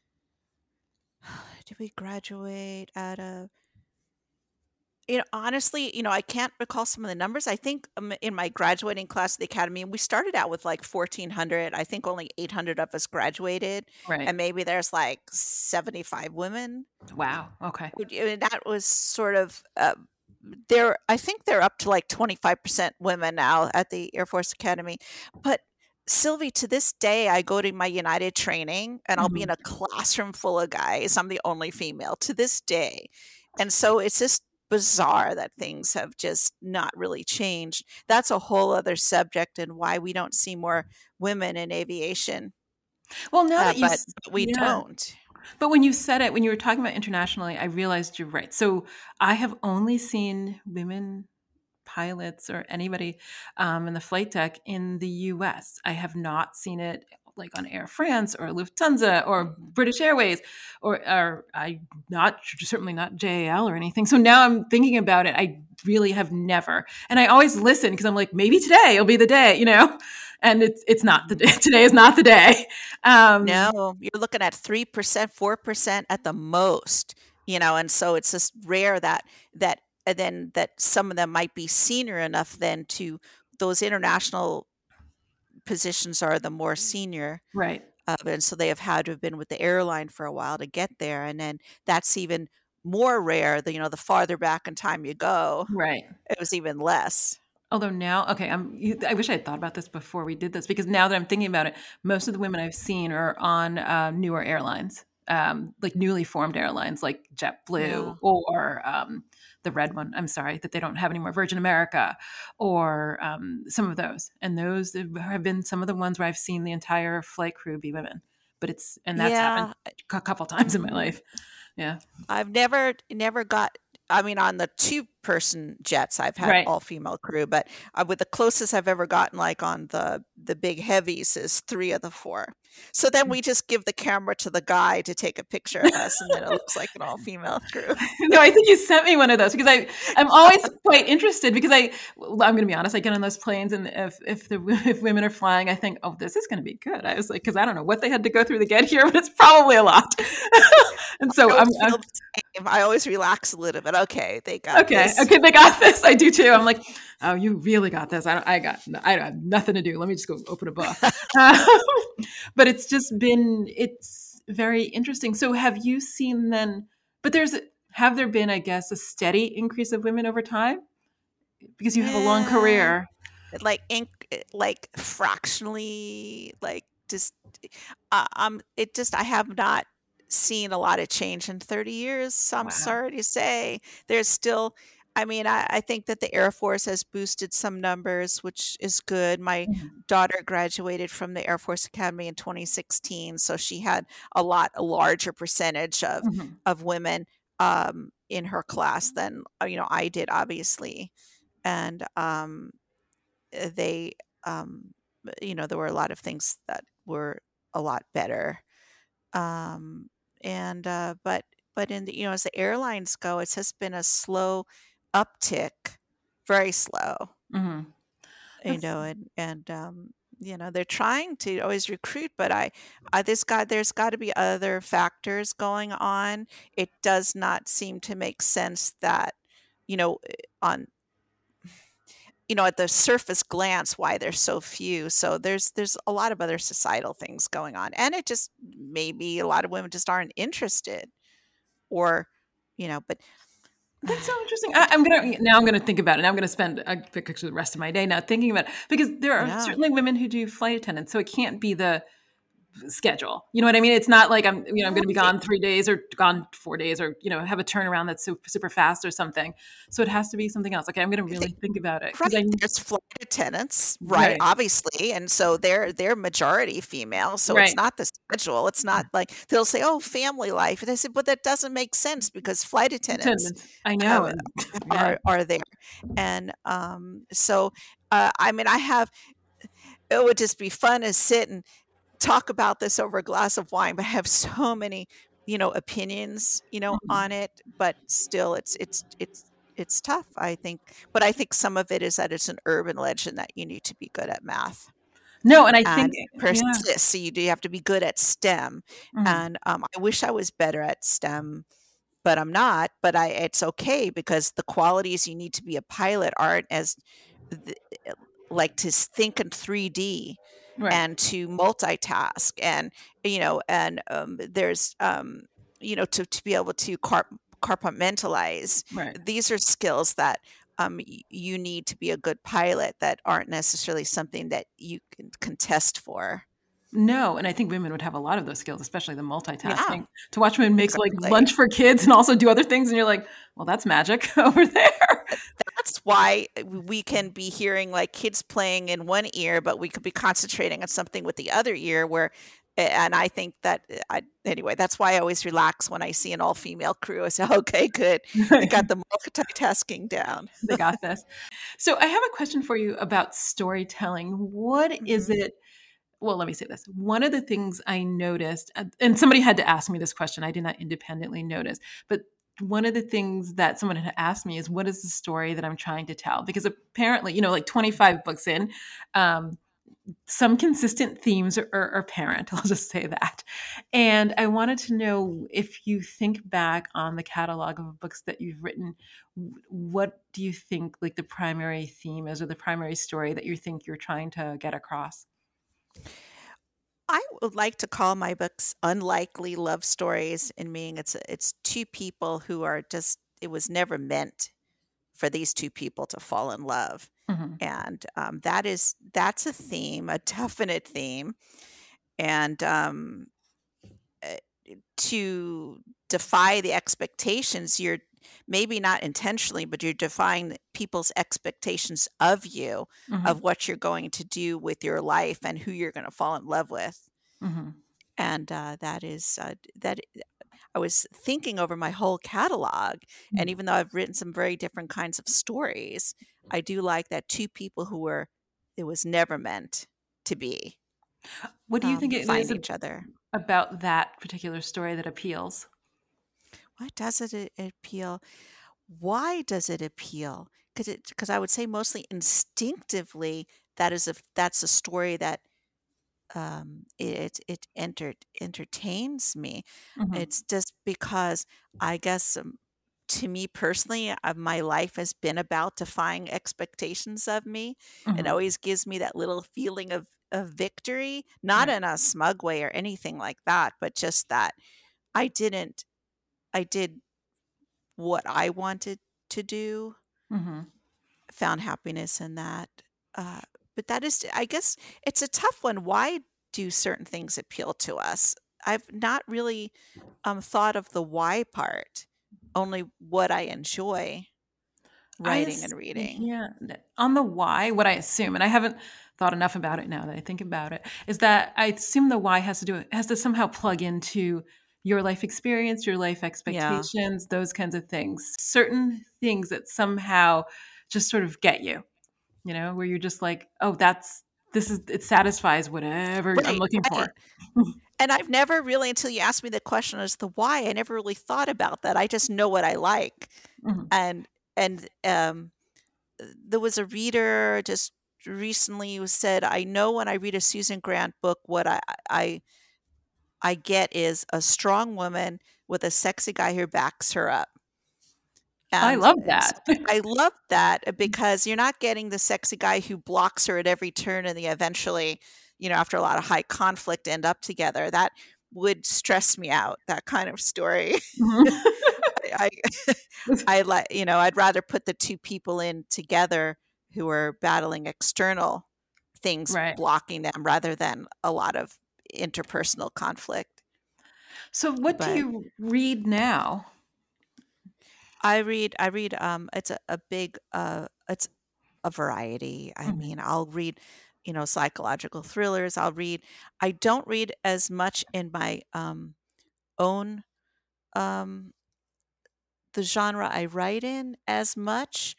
did we graduate at a, honestly, I can't recall some of the numbers. I think, in my graduating class of the academy, we started out with like 1,400. I think only 800 of us graduated, Right. and maybe there's like 75 women. Wow. Okay. That was sort of, I think they're up to like 25% women now at the Air Force Academy. But Sylvie, to this day, I go to my United training and I'll be in Mhm. a classroom full of guys. I'm the only female to this day. And so it's just bizarre that things have just not really changed. That's a whole other subject, and why we don't see more women in aviation. Well, now that But we yeah, don't. but when you said it, when you were talking about internationally, I realized you're right. So I have only seen women pilots or anybody in the flight deck in the US. I have not seen it like on Air France or Lufthansa or Mhm. British Airways or I not certainly not JAL or anything. So now I'm thinking about it. I really have never. And I always listen because I'm like, maybe today will be the day. And it's not the day. Mhm. Today is not the day. Um, No, you're looking at 3%, 4% at the most, and so it's just rare that some of them might be senior enough then to, those international positions are the more senior, right. and so they have had to have been with the airline for a while to get there, and then that's even more rare. The farther back in time you go, Right. it was even less. Although now, okay, I wish I had thought about this before we did this because now that I'm thinking about it, most of the women I've seen are on newer airlines, like newly formed airlines like JetBlue Yeah. or the red one. I'm sorry that they don't have anymore, Virgin America, or some of those. And those have been some of the ones where I've seen the entire flight crew be women. but that's happened Yeah, a couple times in my life. Yeah. I've never got. I mean, on the two-person jets, I've had Right. all-female crew, but with the closest I've ever gotten, like on the big heavies, is three of the four. So then we just give the camera to the guy to take a picture of us, and then it looks like an all-female crew. No, I think you sent me one of those because I'm always quite interested because I'm going to be honest, I get on those planes and if women are flying, I think, oh, this is going to be good. I was like, because I don't know what they had to go through to get here, but it's probably a lot. And so I always feel the same. I always relax a little bit. Okay, they got okay, this. they got this. I do too. I'm like, oh, you really got this. I have nothing to do. Let me just go open a book. But it's very interesting. So have you seen then? But have there been, I guess, a steady increase of women over time because you have a long Yeah, career? like fractionally, like just it just I have not seen a lot of change in 30 years. So I'm Wow. sorry to say there's still. I mean, I think that the Air Force has boosted some numbers, which is good. My Mhm. daughter graduated from the Air Force Academy in 2016, so she had a larger percentage Mhm. of women in her class than I did, obviously. And they there were a lot of things that were a lot better. um and but in the as the airlines go, it's just been a slow uptick, very slow. Mhm. That's They're trying to always recruit, but there's got to be other factors going on. It does not seem to make sense that on at the surface glance, why there's so few. So there's a lot of other societal things going on, and it just maybe a lot of women just aren't interested, or but That's so interesting. I'm gonna think about it. Now I'm gonna spend the rest of my day now thinking about it because there are yeah, certainly women who do flight attendants, so it can't be the schedule. You know what I mean? It's not like I'm going to be right. gone 3 days or gone 4 days or have a turnaround that's super, super fast or something. So it has to be something else. Okay, I'm going to really think about it because Right, there's flight attendants, right, right, obviously, and so they're majority female, so it's right, not the schedule. It's not like they'll say, "Oh, family life," and I said, "But that doesn't make sense because flight attendants attendance. I know, um, and yeah, are there." And so I mean, it would just be fun to sit and talk about this over a glass of wine, but I have so many opinions on mhm. it. But still, it's tough, I think. But I think some of it is that it's an urban legend that you need to be good at math No, and I think and yeah, persist. So you do have to be good at STEM. mhm. And I wish I was better at STEM, but I'm not. But it's okay because the qualities you need to be a pilot aren't as th- like to think in 3D Right, and to multitask, and there's to be able to compartmentalize. right. These are skills that you need to be a good pilot, that aren't necessarily something that you can contest for. No, and I think women would have a lot of those skills, especially the Yeah, multitasking. To watch women make like exactly. lunch for kids and also do other things, and you're like, well, that's magic over there. That's why we can be hearing like kids playing in one ear, but we could be concentrating on something with the other ear. And I think that anyway, that's why I always relax when I see an all female crew. I say, okay, good. They got the multitasking down. They got this. So I have a question for you about storytelling. What is Hmm. it? Well, let me say this. One of the things I noticed, and somebody had to ask me this question, I did not independently notice, but one of the things that someone had asked me is, what is the story that I'm trying to tell? Because apparently, like 25 books in, um, some consistent themes are apparent. I'll just say that. And I wanted to know if you think back on the catalog of books that you've written, what do you think like the primary theme is or the primary story that you think you're trying to get across? I would like to call my books unlikely love stories, in meaning it's two people who are just, it was never meant for these two people to fall in love. Mhm. And that's a theme, a definite theme. And uh, to defy the expectations, you're maybe not intentionally, but you're defying people's expectations of you, Mhm. of what you're going to do with your life and who you're going to fall in love with. Mhm. And that is that I was thinking over my whole catalog, and Mm. even though I've written some very different kinds of stories, I do like that two people who were it was never meant to be What do you think it find is each other. about that particular story that appeals? Why does it appeal? Why does it appeal? Because I would say mostly instinctively that's a story that it entertains me. Mhm, It's just because I guess to me personally, my life has been about defying expectations of me. It mhm, always gives me that little feeling of victory, not right, in a smug way or anything like that, but just that I didn't, I did what I wanted to do, mhm. found happiness in that. Uh, but that is, I guess, it's a tough one. Why do certain things appeal to us? I've not really thought of the why part, only what I enjoy writing and reading. Yeah, on the why, what I assume, and I haven't thought enough about it now that I think about it, is that I assume the why has to somehow plug into your life experience, your life Yeah. expectations, those kinds of things. Certain things that somehow just sort of get you, where you're just like, "Oh, it satisfies whatever I'm Right, looking right. for." And I've never really, until you asked me the question as the why, I never really thought about that. I just know what I like. Mhm, And and there was a reader just recently who said, "I know when I read a Susan Grant book, what I I get is a strong woman with a sexy guy who backs her up." I And love s that. I love that because you're not getting the sexy guy who blocks her at every turn and they eventually, after a lot of high conflict, end up together. That would stress me out, that kind of story. Mhm. I I like I'd rather put the 2 people in together who are battling external things Right. blocking them rather than a lot of interpersonal conflict. So what do But you read now? I read, it's a big, it's a variety. I Mhm, mean, I'll read, psychological thrillers. I don't read as much in my, own, um the genre I write in as much,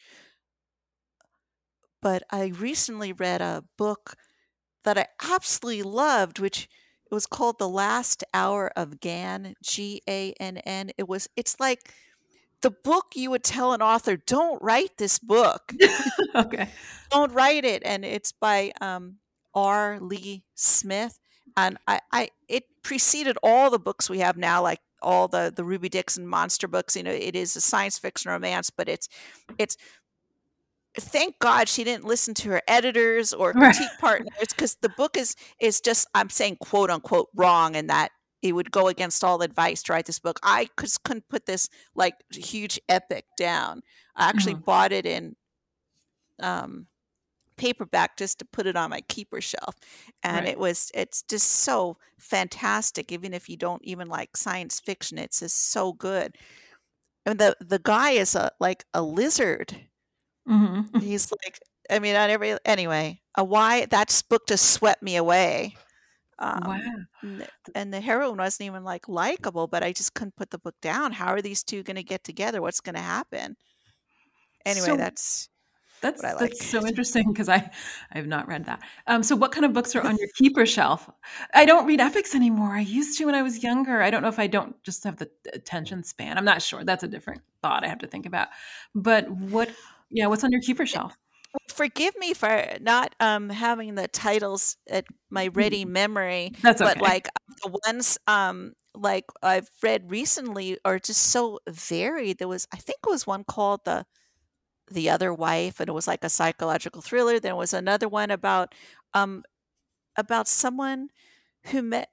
but I recently read a book that I absolutely loved, which it was called The Last Hour of Gann, Gann. It's like the book you would tell an author, "Don't write this book. okay. Don't write it." And it's by, R. Lee Smith, and I it preceded all the books we have now, like all the Ruby Dixon monster books. It is a science fiction romance, but it's thank God she didn't listen to her editors or Right. critique partners, because the book is just, I'm saying, quote unquote wrong, and that it would go against all advice to write this book. I just couldn't put this like huge epic down. I actually Mhm, bought it in um, paperback just to put it on my keeper shelf, and right. it's just so fantastic. Even if you don't even like science fiction, it's just so good. And the guy is a lizard. Mhm. He's like, I mean, on every anyway, a why that book just swept me away. Wow. And the heroine wasn't even like likable, but I just couldn't put the book down. How are these two going to get together? What's going to happen? Anyway, So that's what I that's like. so interesting because I have not read that. So what kind of books are on your keeper shelf? I don't read epics anymore. I used to when I was younger. I don't know if I don't just have the attention span. I'm not sure. That's a different thought I have to think about. But what's on your keeper shelf? Forgive me for not having the titles at my ready Mm, memory, that's but okay. like the ones like I've read recently are just so varied. I think it was one called The Other Wife, and it was like a psychological thriller. There was another one um about someone who met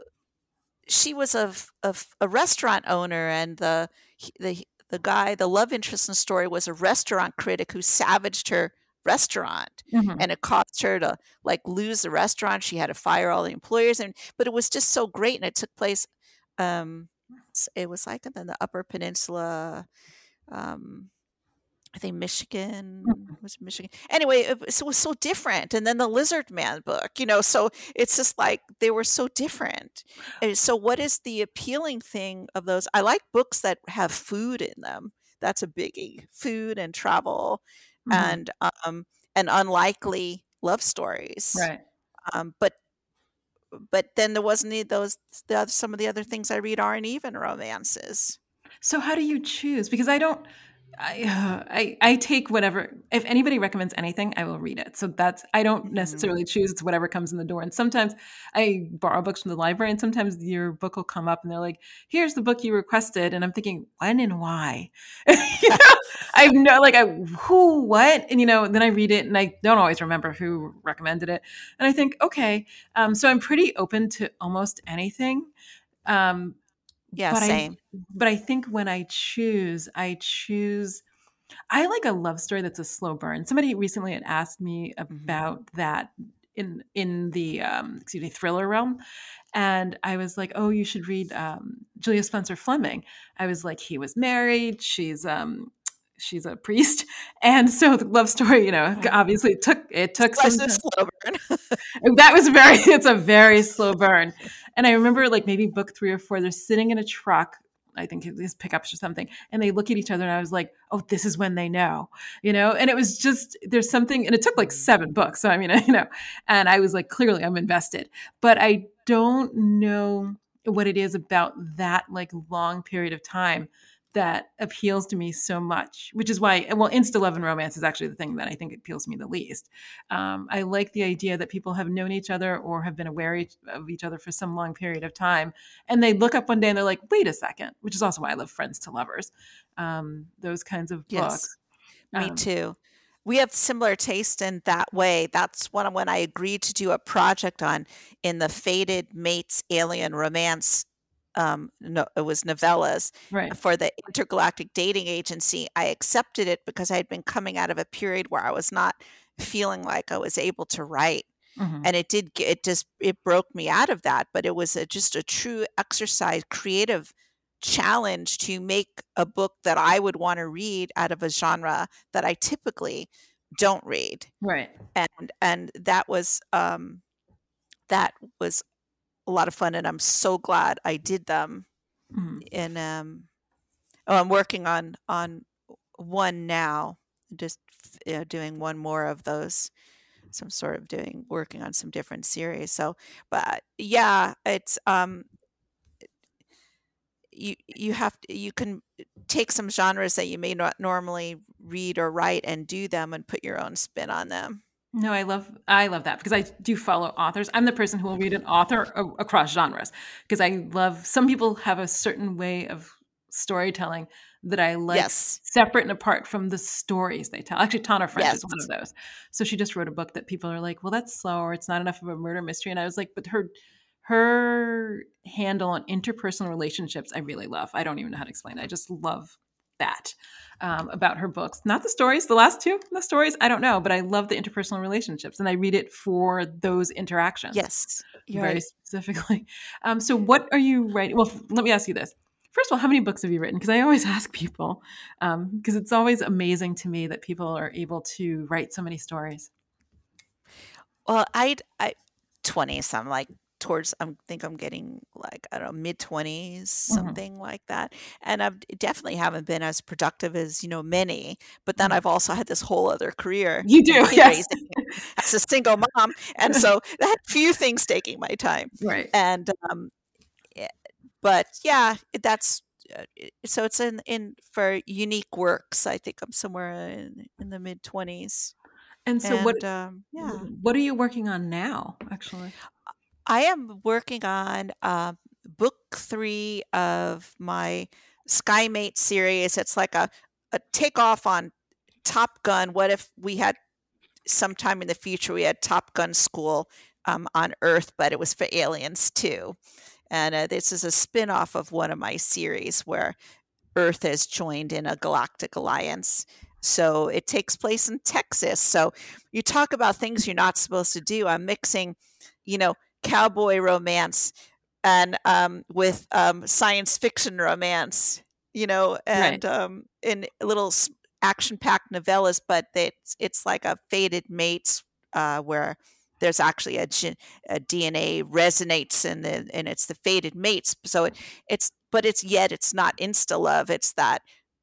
she was a restaurant owner, and the guy, the love interest in the story, was a restaurant critic who savaged her restaurant, Mhm. and it caused her to like lose the restaurant. She had to fire all the employees, and but it was just so great, and it took place it was like in the Upper Peninsula. um I think Michigan Mhm. was it Michigan. Anyway, it was so different. And then the Lizard Man book, so it's just like they were so different. And so, what is the appealing thing of those? I like books that have food in them. That's a biggie. Food and travel, Mhm. and and unlikely love stories. Right. Um, but but then there wasn't any of those. Some of the other things I read aren't even romances. So how do you choose? Because I don't I take whatever, if anybody recommends anything, I will read it. So that's, I don't Hmm. necessarily choose, it's whatever comes in the door. And sometimes I borrow books from the library and sometimes your book will come up and they're like, here's the book you requested. And I'm thinking, when and why? you know, I've no like who, what? And then I read it and I don't always remember who recommended it. And I think, okay. So I'm pretty open to almost anything. Um, Yeah, but I same. but I think when I like a love story that's a slow burn. Somebody recently had asked me Hmm. about that in the excuse me, thriller realm, and I was like, "Oh, you should read Julia Spencer Fleming." I was like, "He was married. She's a priest, and so the love story, obviously it took Less some a time. slow burn. That was very it's a very slow burn. And I remember like maybe book 3 or 4, they're sitting in a truck, I think these pickups or something, and they look at each other and I was like, "Oh, this is when they know." And it was just there's something, and it took like Mm. 7 books. So I mean, and I was like, clearly I'm invested. But I don't know what it is about that like long period of time that appeals to me so much, which is why, well, insta love and romance is actually the thing that I think appeals to me the least. I like the idea that people have known each other or have been aware of each other for some long period of time. And they look up one day and they're like, wait a second, which is also why I love Friends to Lovers, those kinds of Yes, books. me Um, too. We have similar taste in that way. That's when I agreed to do a project on in the Fated Mates Alien Romance. No, it was novellas right. for the Intergalactic Dating Agency. I accepted it because I had been coming out of a period where I was not feeling like I was able to write, Hmm. and it broke me out of that. But it was just a true exercise, creative challenge to make a book that I would want to read out of a genre that I typically don't read. Right. And that was a lot of fun, and I'm so glad I did them. Hmm. And I'm working on one now, just doing one more of those. Some sort of doing working on some different series. So, but yeah, it's you can take some genres that you may not normally read or write and do them and put your own spin on them. No, I love that because I do follow authors. I'm the person who will read an author across genres because I love, some people have a certain way of storytelling that I like Yes. separate and apart from the stories they tell. Actually, Tana French is one of Yes. those. So she just wrote a book that people are like, "Well, that's slow or it's not enough of a murder mystery." And I was like, "But her handle on interpersonal relationships, I really love. I don't even know how to explain it. I just love that about her books. Not the stories, the last two, the stories, I don't know, but I love the interpersonal relationships and I read it for those interactions Yes. You're very right. specifically. So, what are you writing? Well, let me ask you this. First of all, how many books have you written? Because I always ask people, because it's always amazing to me that people are able to write so many stories. Well, I 20s. I'm like towards. I think I'm getting like I don't know mid 20s, Hmm. something like that. And I definitely haven't been as productive as many. But then Hmm. I've also had this whole other career You in do, kid yes. raising as a single mom, and so that had few things taking my time. Right. And eh, but yeah, so it's in for unique works. I think I'm somewhere in the mid 20s, And so, and yeah. what are you working on now? Actually. I am working on book 3 of my SkyMate series. It's like a takeoff on Top Gun. What if we had sometime in the future we had Top Gun school on Earth, but it was for aliens too. And this is a spin-off of one of my series where Earth has joined in a galactic alliance. So it takes place in Texas. So you talk about things you're not supposed to do. I'm mixing, you know, cowboy romance and with science fiction romance, Right. and in little action-packed novellas, but it's like a fated mates, where there's actually a DNA resonates and it's the fated mates. So it's not insta love. It's that,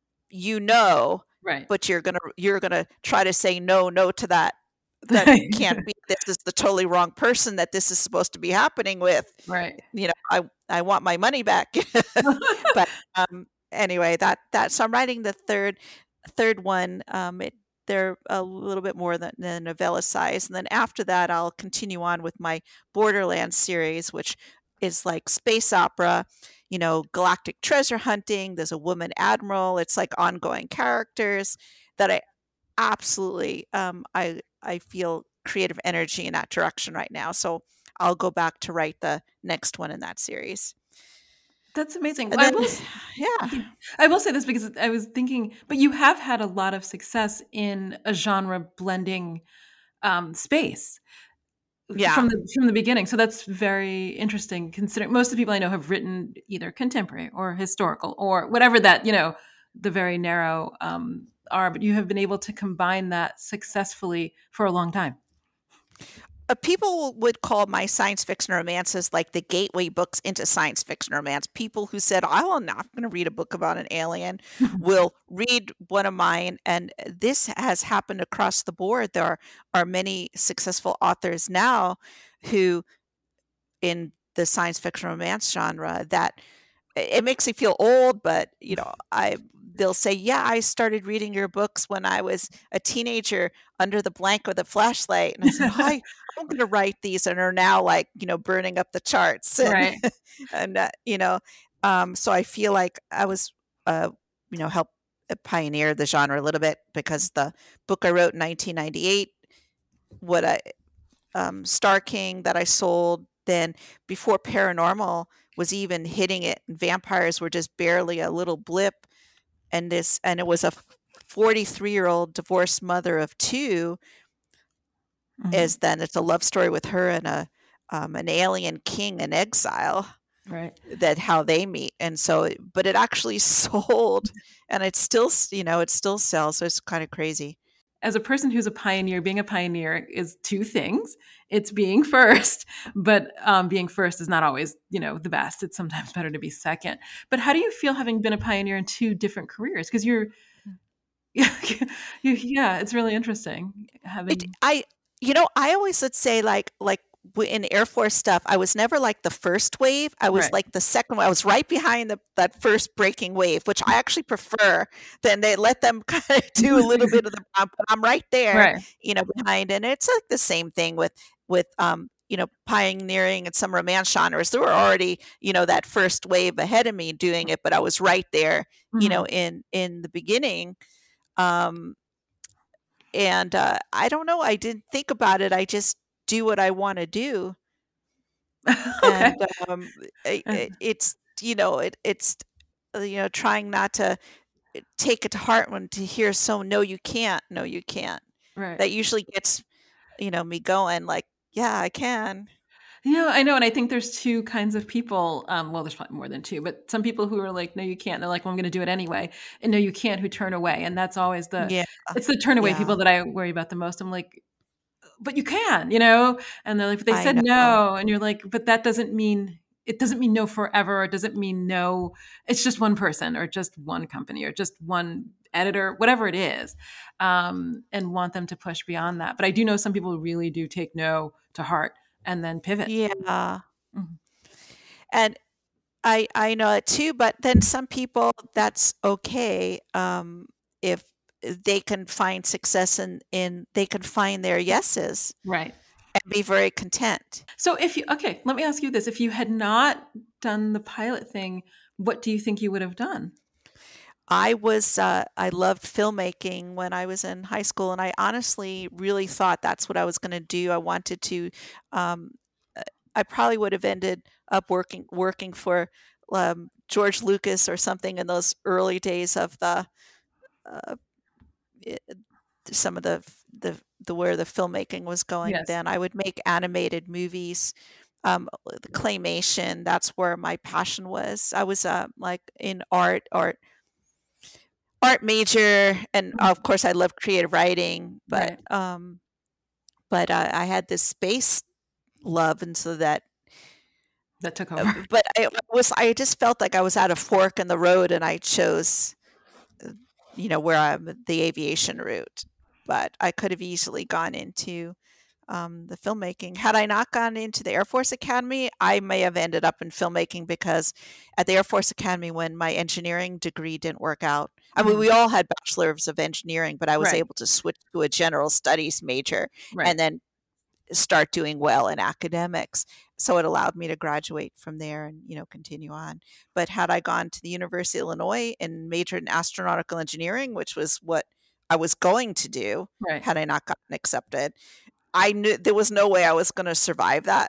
Right. but you're gonna try to say no to that can't be. This is the totally wrong person that this is supposed to be happening with. Right. I want my money back. But anyway, that so I'm writing the third one. They're a little bit more than the novella size, and then after that, I'll continue on with my Borderlands series, which is like space opera, galactic treasure hunting. There's a woman admiral. It's like ongoing characters that I absolutely I feel creative energy in that direction right now. So I'll go back to write the next one in that series. That's amazing. And then yeah. I will say this because I was thinking, but you have had a lot of success in a genre blending space Yeah. from the beginning. So that's very interesting, considering most of the people I know have written either contemporary or historical or whatever that, the very narrow are, but you have been able to combine that successfully for a long time. People would call my science fiction romances like the gateway books into science fiction romance. People who said, "Oh, I'm not going to read a book about an alien," will read one of mine. And this has happened across the board. There are many successful authors now who, in the science fiction romance genre, that it makes me feel old, but they'll say, "Yeah, I started reading your books when I was a teenager under the blanket with a flashlight." And I said, I'm going to write these, and are now like, burning up the charts. And, Right. and so I feel like I was, help pioneer the genre a little bit, because the book I wrote in 1998, Star King, that I sold then before paranormal was even hitting it, and vampires were just barely a little blip. And it was a 43-year-old divorced mother of two. Mhm. Then it's a love story with her and an alien king in exile, Right. that how they meet. And so, but it actually sold, and it still sells. So it's kind of crazy. As a person who's a pioneer, being a pioneer is two things. It's being first, but being first is not always, the best. It's sometimes better to be second. But how do you feel having been a pioneer in two different careers? Because yeah, it's really interesting It having. I always would say, like in Air Force stuff, I was never like the first wave. I was Right. like the second wave. I was right behind that first breaking wave, which I actually prefer. Then they let them kind of do a little bit of the bump, but I'm right there, Right. behind. And it's like the same thing with pioneering in some romance genres. There were already, that first wave ahead of me doing it, but I was right there, Mhm. in the beginning. Um, and I don't know, I didn't think about it. I just do what I want to do. Okay. And it's trying not to take it to heart when to hear, "So no you can't, no you can't." Right. That usually gets me going, like, "Yeah, I can." I know, and I think there's two kinds of people. Well, there's probably more than two, but some people who are like, "No, you can't." And they're like, "Well, I'm going to do it anyway," and "No, you can't," who turn away, and that's always Yeah, it's the turn away yeah, people that I worry about the most. I'm like, "But you can," and they're like, "But they I said know. no," and you're like, "But that doesn't mean." It doesn't mean no forever. It doesn't mean no. It's just one person or just one company or just one editor, whatever it is, and want them to push beyond that. But I do know some people really do take no to heart and then pivot. Yeah. Mhm. And I know it too, but then some people, that's okay, if they can find success in they can find their yeses Right. and be very content. So okay, let me ask you this. If you had not done the pilot thing, what do you think you would have done? I loved filmmaking when I was in high school, and I honestly really thought that's what I was gonna do. I wanted to, um, uh, I probably would have ended up working for, George Lucas or something in those early days of uh, eh, some of the where the filmmaking was going Yes. then. I would make animated movies, the claymation, that's where my passion was. I was, like, in art major, and of course I love creative writing, but Right. I had this space love, and so that That took over. but I just felt like I was at a fork in the road, and I chose, where I'm the aviation route. But I could have easily gone into the filmmaking. Had I not gone into the Air Force Academy, I may have ended up in filmmaking, because at the Air Force Academy, when my engineering degree didn't work out, I mean, we all had bachelors of engineering, but I was Right. able to switch to a general studies major Right. and then start doing well in academics. So it allowed me to graduate from there and, continue on. But had I gone to the University of Illinois and majored in astronautical engineering, which was what I was going to do, Right. had I not gotten accepted, I knew there was no way I was going to survive that.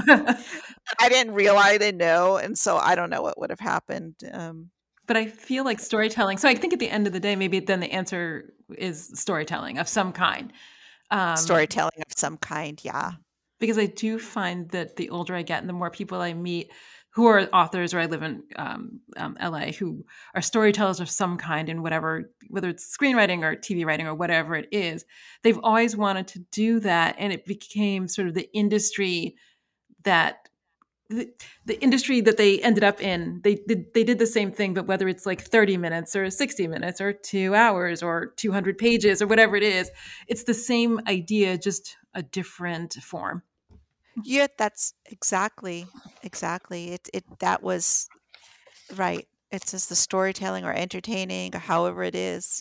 I didn't know. And so I don't know what would have happened. But I feel like storytelling. So I think at the end of the day, maybe then the answer is storytelling of some kind. Storytelling of some kind. Yeah. Because I do find that the older I get and the more people I meet who are authors, or I live in LA, who are storytellers of some kind in whatever, whether it's screenwriting or TV writing or whatever it is, they've always wanted to do that. And it became sort of the industry that the industry that they ended up in. They did the same thing, but whether it's like 30 minutes or 60 minutes or 2 hours or 200 pages or whatever it is, it's the same idea, just a different form. Yeah, that's exactly. That was right. It's just the storytelling or entertaining or however it is.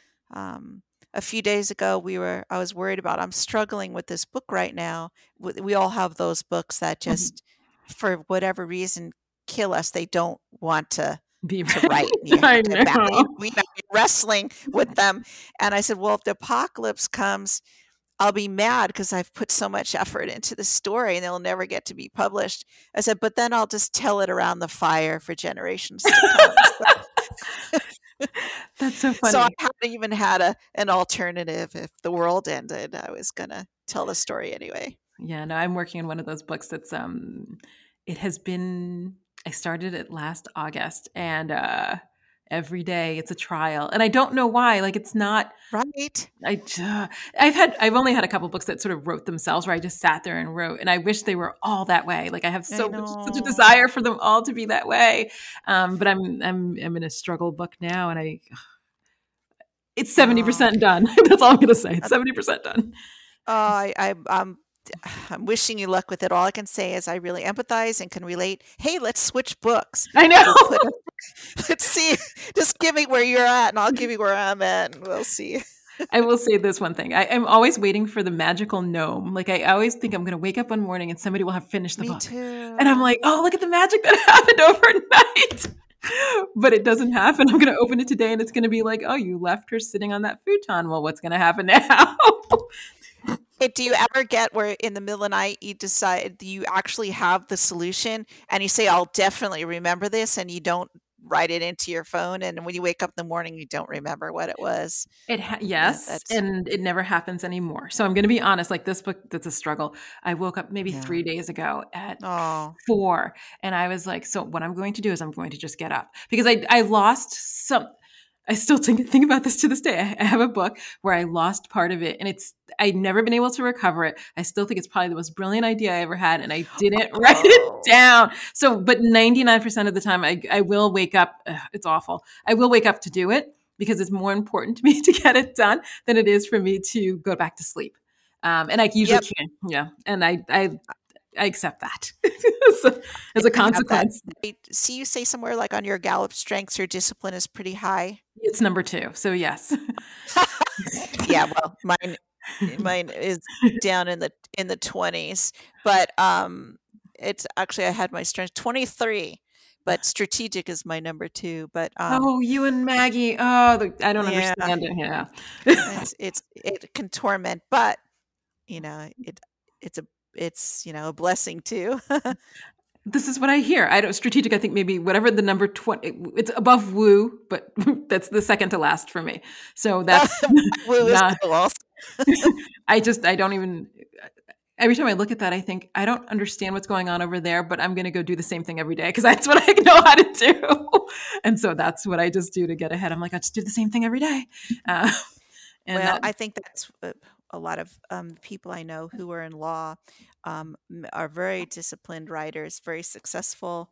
A few days ago, I was worried about, I'm struggling with this book right now. We all have those books that just, for whatever reason, kill us. They don't want to Be write. You I have to know. you're wrestling with them. And I said, well, if the apocalypse comes, I'll be mad because I've put so much effort into the story and it'll never get to be published. I said, but then I'll just tell it around the fire for generations to come. That's so So I funny. haven't even had an alternative. If the world ended, I was gonna tell the story anyway. Yeah, no, I'm working on one of those books that's it has been, I started it last August, and every day it's a trial. And I don't know why. Like, it's not Right. I've only had a couple books that sort of wrote themselves, where I just sat there and wrote, and I wish they were all that way. Like, I have I such a know. desire for them all to be that way. But I'm in a struggle book now, and it's Oh, 70% done. That's all I'm gonna say. It's 70% done. I'm wishing you luck with it. All I can say is I really empathize and can relate. Hey, let's switch books. I know. We'll let's see. Just give me where you're at, and I'll give you where I'm at, and we'll see. I will say this one thing. I'm always waiting for the magical gnome. Like, I always think I'm going to wake up one morning and somebody will have finished the Me book. And I'm too. like, oh, look at the magic that happened overnight. But it doesn't happen. I'm going to open it today and it's going to be like, oh, you left her sitting on that futon. Well, what's going to happen now? Hey, do you ever get where in the middle of the night you decide you actually have the solution and you say, I'll definitely remember this, and you don't write it into your phone, and when you wake up in the morning, you don't remember what it was? Yeah, Yes, that's and it never happens anymore. So I'm going to be honest, like, this book, that's a struggle. I woke up maybe yeah. 3 days ago at Oh, 4, and I was like, so what I'm going to do is I'm going to just get up, because I lost some. I still think about this to this day. I have a book where I lost part of it, and I'd never been able to recover it. I still think it's probably the most brilliant idea I ever had, and I didn't write it oh, down. So, but 99% of the time, I will wake up. It's awful. I will wake up to do it, because it's more important to me to get it done than it is for me to go back to sleep. And I usually yep. can, yeah. And I accept that as a I have that. consequence. I see you say somewhere like on your Gallup strengths, your discipline is pretty high. It's number 2. So yes. Yeah, well, mine is down in the 20s, but it's actually, I had my strength 23, but strategic is my number 2. But Oh, you and Maggie. Oh, I don't yeah, understand it. Yeah. it can torment, but it's a blessing too. This is what I hear. I don't strategic. I think maybe whatever the number 20, it's above woo, but that's the second to last for me. So that's Woo is not, cool also. I don't even, every time I look at that, I think I don't understand what's going on over there, but I'm going to go do the same thing every day because that's what I know how to do. And so that's what I just do to get ahead. I'm like, I just do the same thing every day. And Well, that, I think that's a lot of people I know who are in law are very disciplined writers, very successful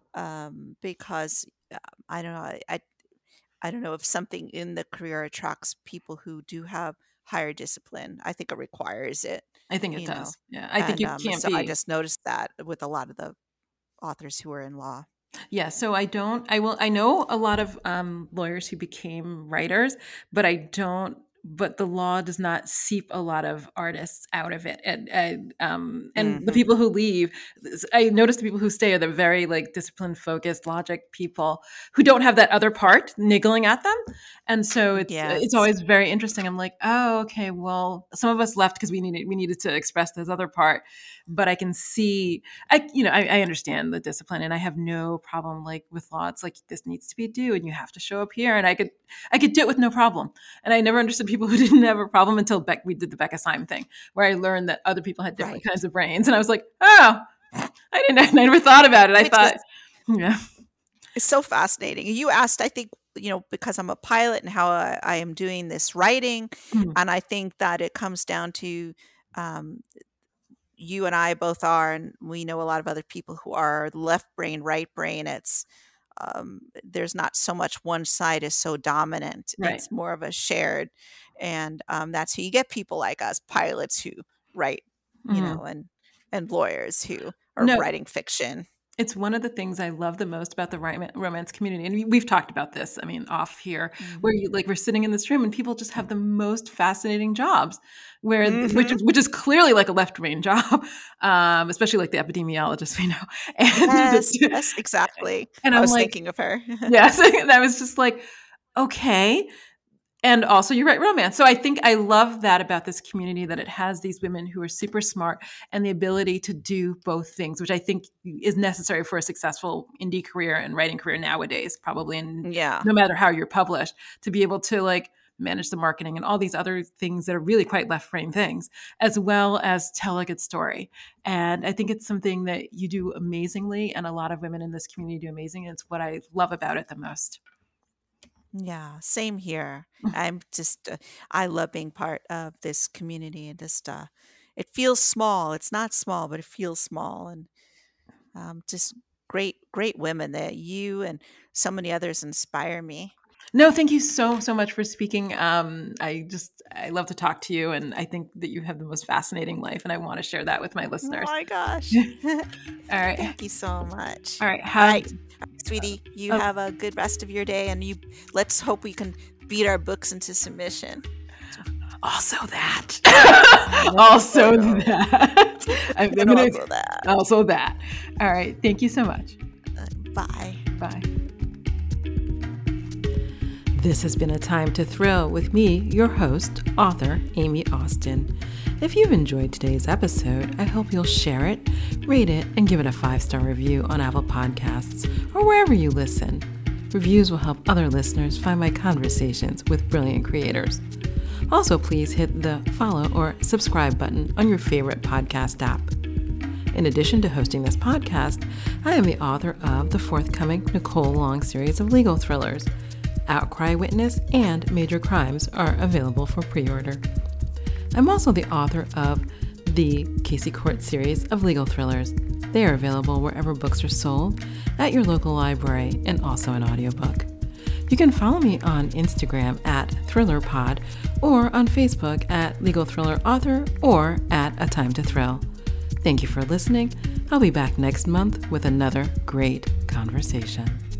because I don't know. I don't know if something in the career attracts people who do have higher discipline. I think it requires it, I think it you know. does. Yeah. I think And you can't so I be. just noticed that with a lot of the authors who are in law. Yeah, so I know a lot of lawyers who became writers, but but the law does not seep a lot of artists out of it. And the Hmm. people who leave, I notice the people who stay are the very like discipline focused logic people who don't have that other part niggling at them. And so it's Yes. always very interesting. I'm like, oh, okay, well, some of us left because we needed to express this other part, but I can see I understand the discipline and I have no problem like with law. It's like this needs to be due and you have to show up here. And I could do it with no problem. And I never understood people who didn't have a problem until we did the Becca Syme thing, where I learned that other people had different Right. kinds of brains. And I was like, oh, I never thought about it. I Which is thought, yeah. It's so fascinating. You asked, I think, because I'm a pilot and how I am doing this writing. Mhm. And I think that it comes down to um, you and I both are, and we know a lot of other people who are left brain, right brain. There's not so much one side is so dominant. Right. It's more of a shared. And that's who you get people like us, pilots who write, Mhm. and lawyers who are No, writing fiction. it's one of the things I love the most about the romance community. And we've talked about this, I mean, off here, where Mhm. we're sitting in this room and people just have the most fascinating jobs Mhm. which is clearly like a left brain job, especially like the epidemiologist we know. Yes, yes, exactly. And I I'm was like, thinking of her. yes, and I was just like, okay. And also, you write romance. So I think I love that about this community, that it has these women who are super smart and the ability to do both things, which I think is necessary for a successful indie career and writing career nowadays, probably. And Yeah. no matter how you're published, to be able to like manage the marketing and all these other things that are really quite left brain things, as well as tell a good story. And I think it's something that you do amazingly. And a lot of women in this community do amazing. And it's what I love about it the most. Yeah, same here. I'm just I love being part of this community and just it feels small. It's not small, but it feels small and just great women that you and so many others inspire me. No, thank you so, so much for speaking. I love to talk to you, and I think that you have the most fascinating life, and I want to share that with my Oh listeners. my gosh. All right. Thank you so much. All right. All Have, right, sweetie, you oh, have a good rest of your day and let's hope we can beat our books into submission. also that. Also I know. that. I'm And going also to, that. also that. All right. Thank you so much. Bye. Bye. This has been A Time to Thrill with me, your host, author Amy Austin. If you've enjoyed today's episode, I hope you'll share it, rate it, and give it a 5-star review on Apple Podcasts or wherever you listen. Reviews will help other listeners find my conversations with brilliant creators. Also, please hit the follow or subscribe button on your favorite podcast app. In addition to hosting this podcast, I am the author of the forthcoming Nicole Long series of legal thrillers. Outcry Witness and Major Crimes are available for pre-order. I'm also the author of the Casey Court series of legal thrillers. They are available wherever books are sold, at your local library, and also an audiobook. You can follow me on Instagram at ThrillerPod or on Facebook at Legal Thriller Author or at A Time to Thrill. Thank you for listening. I'll be back next month with another great conversation.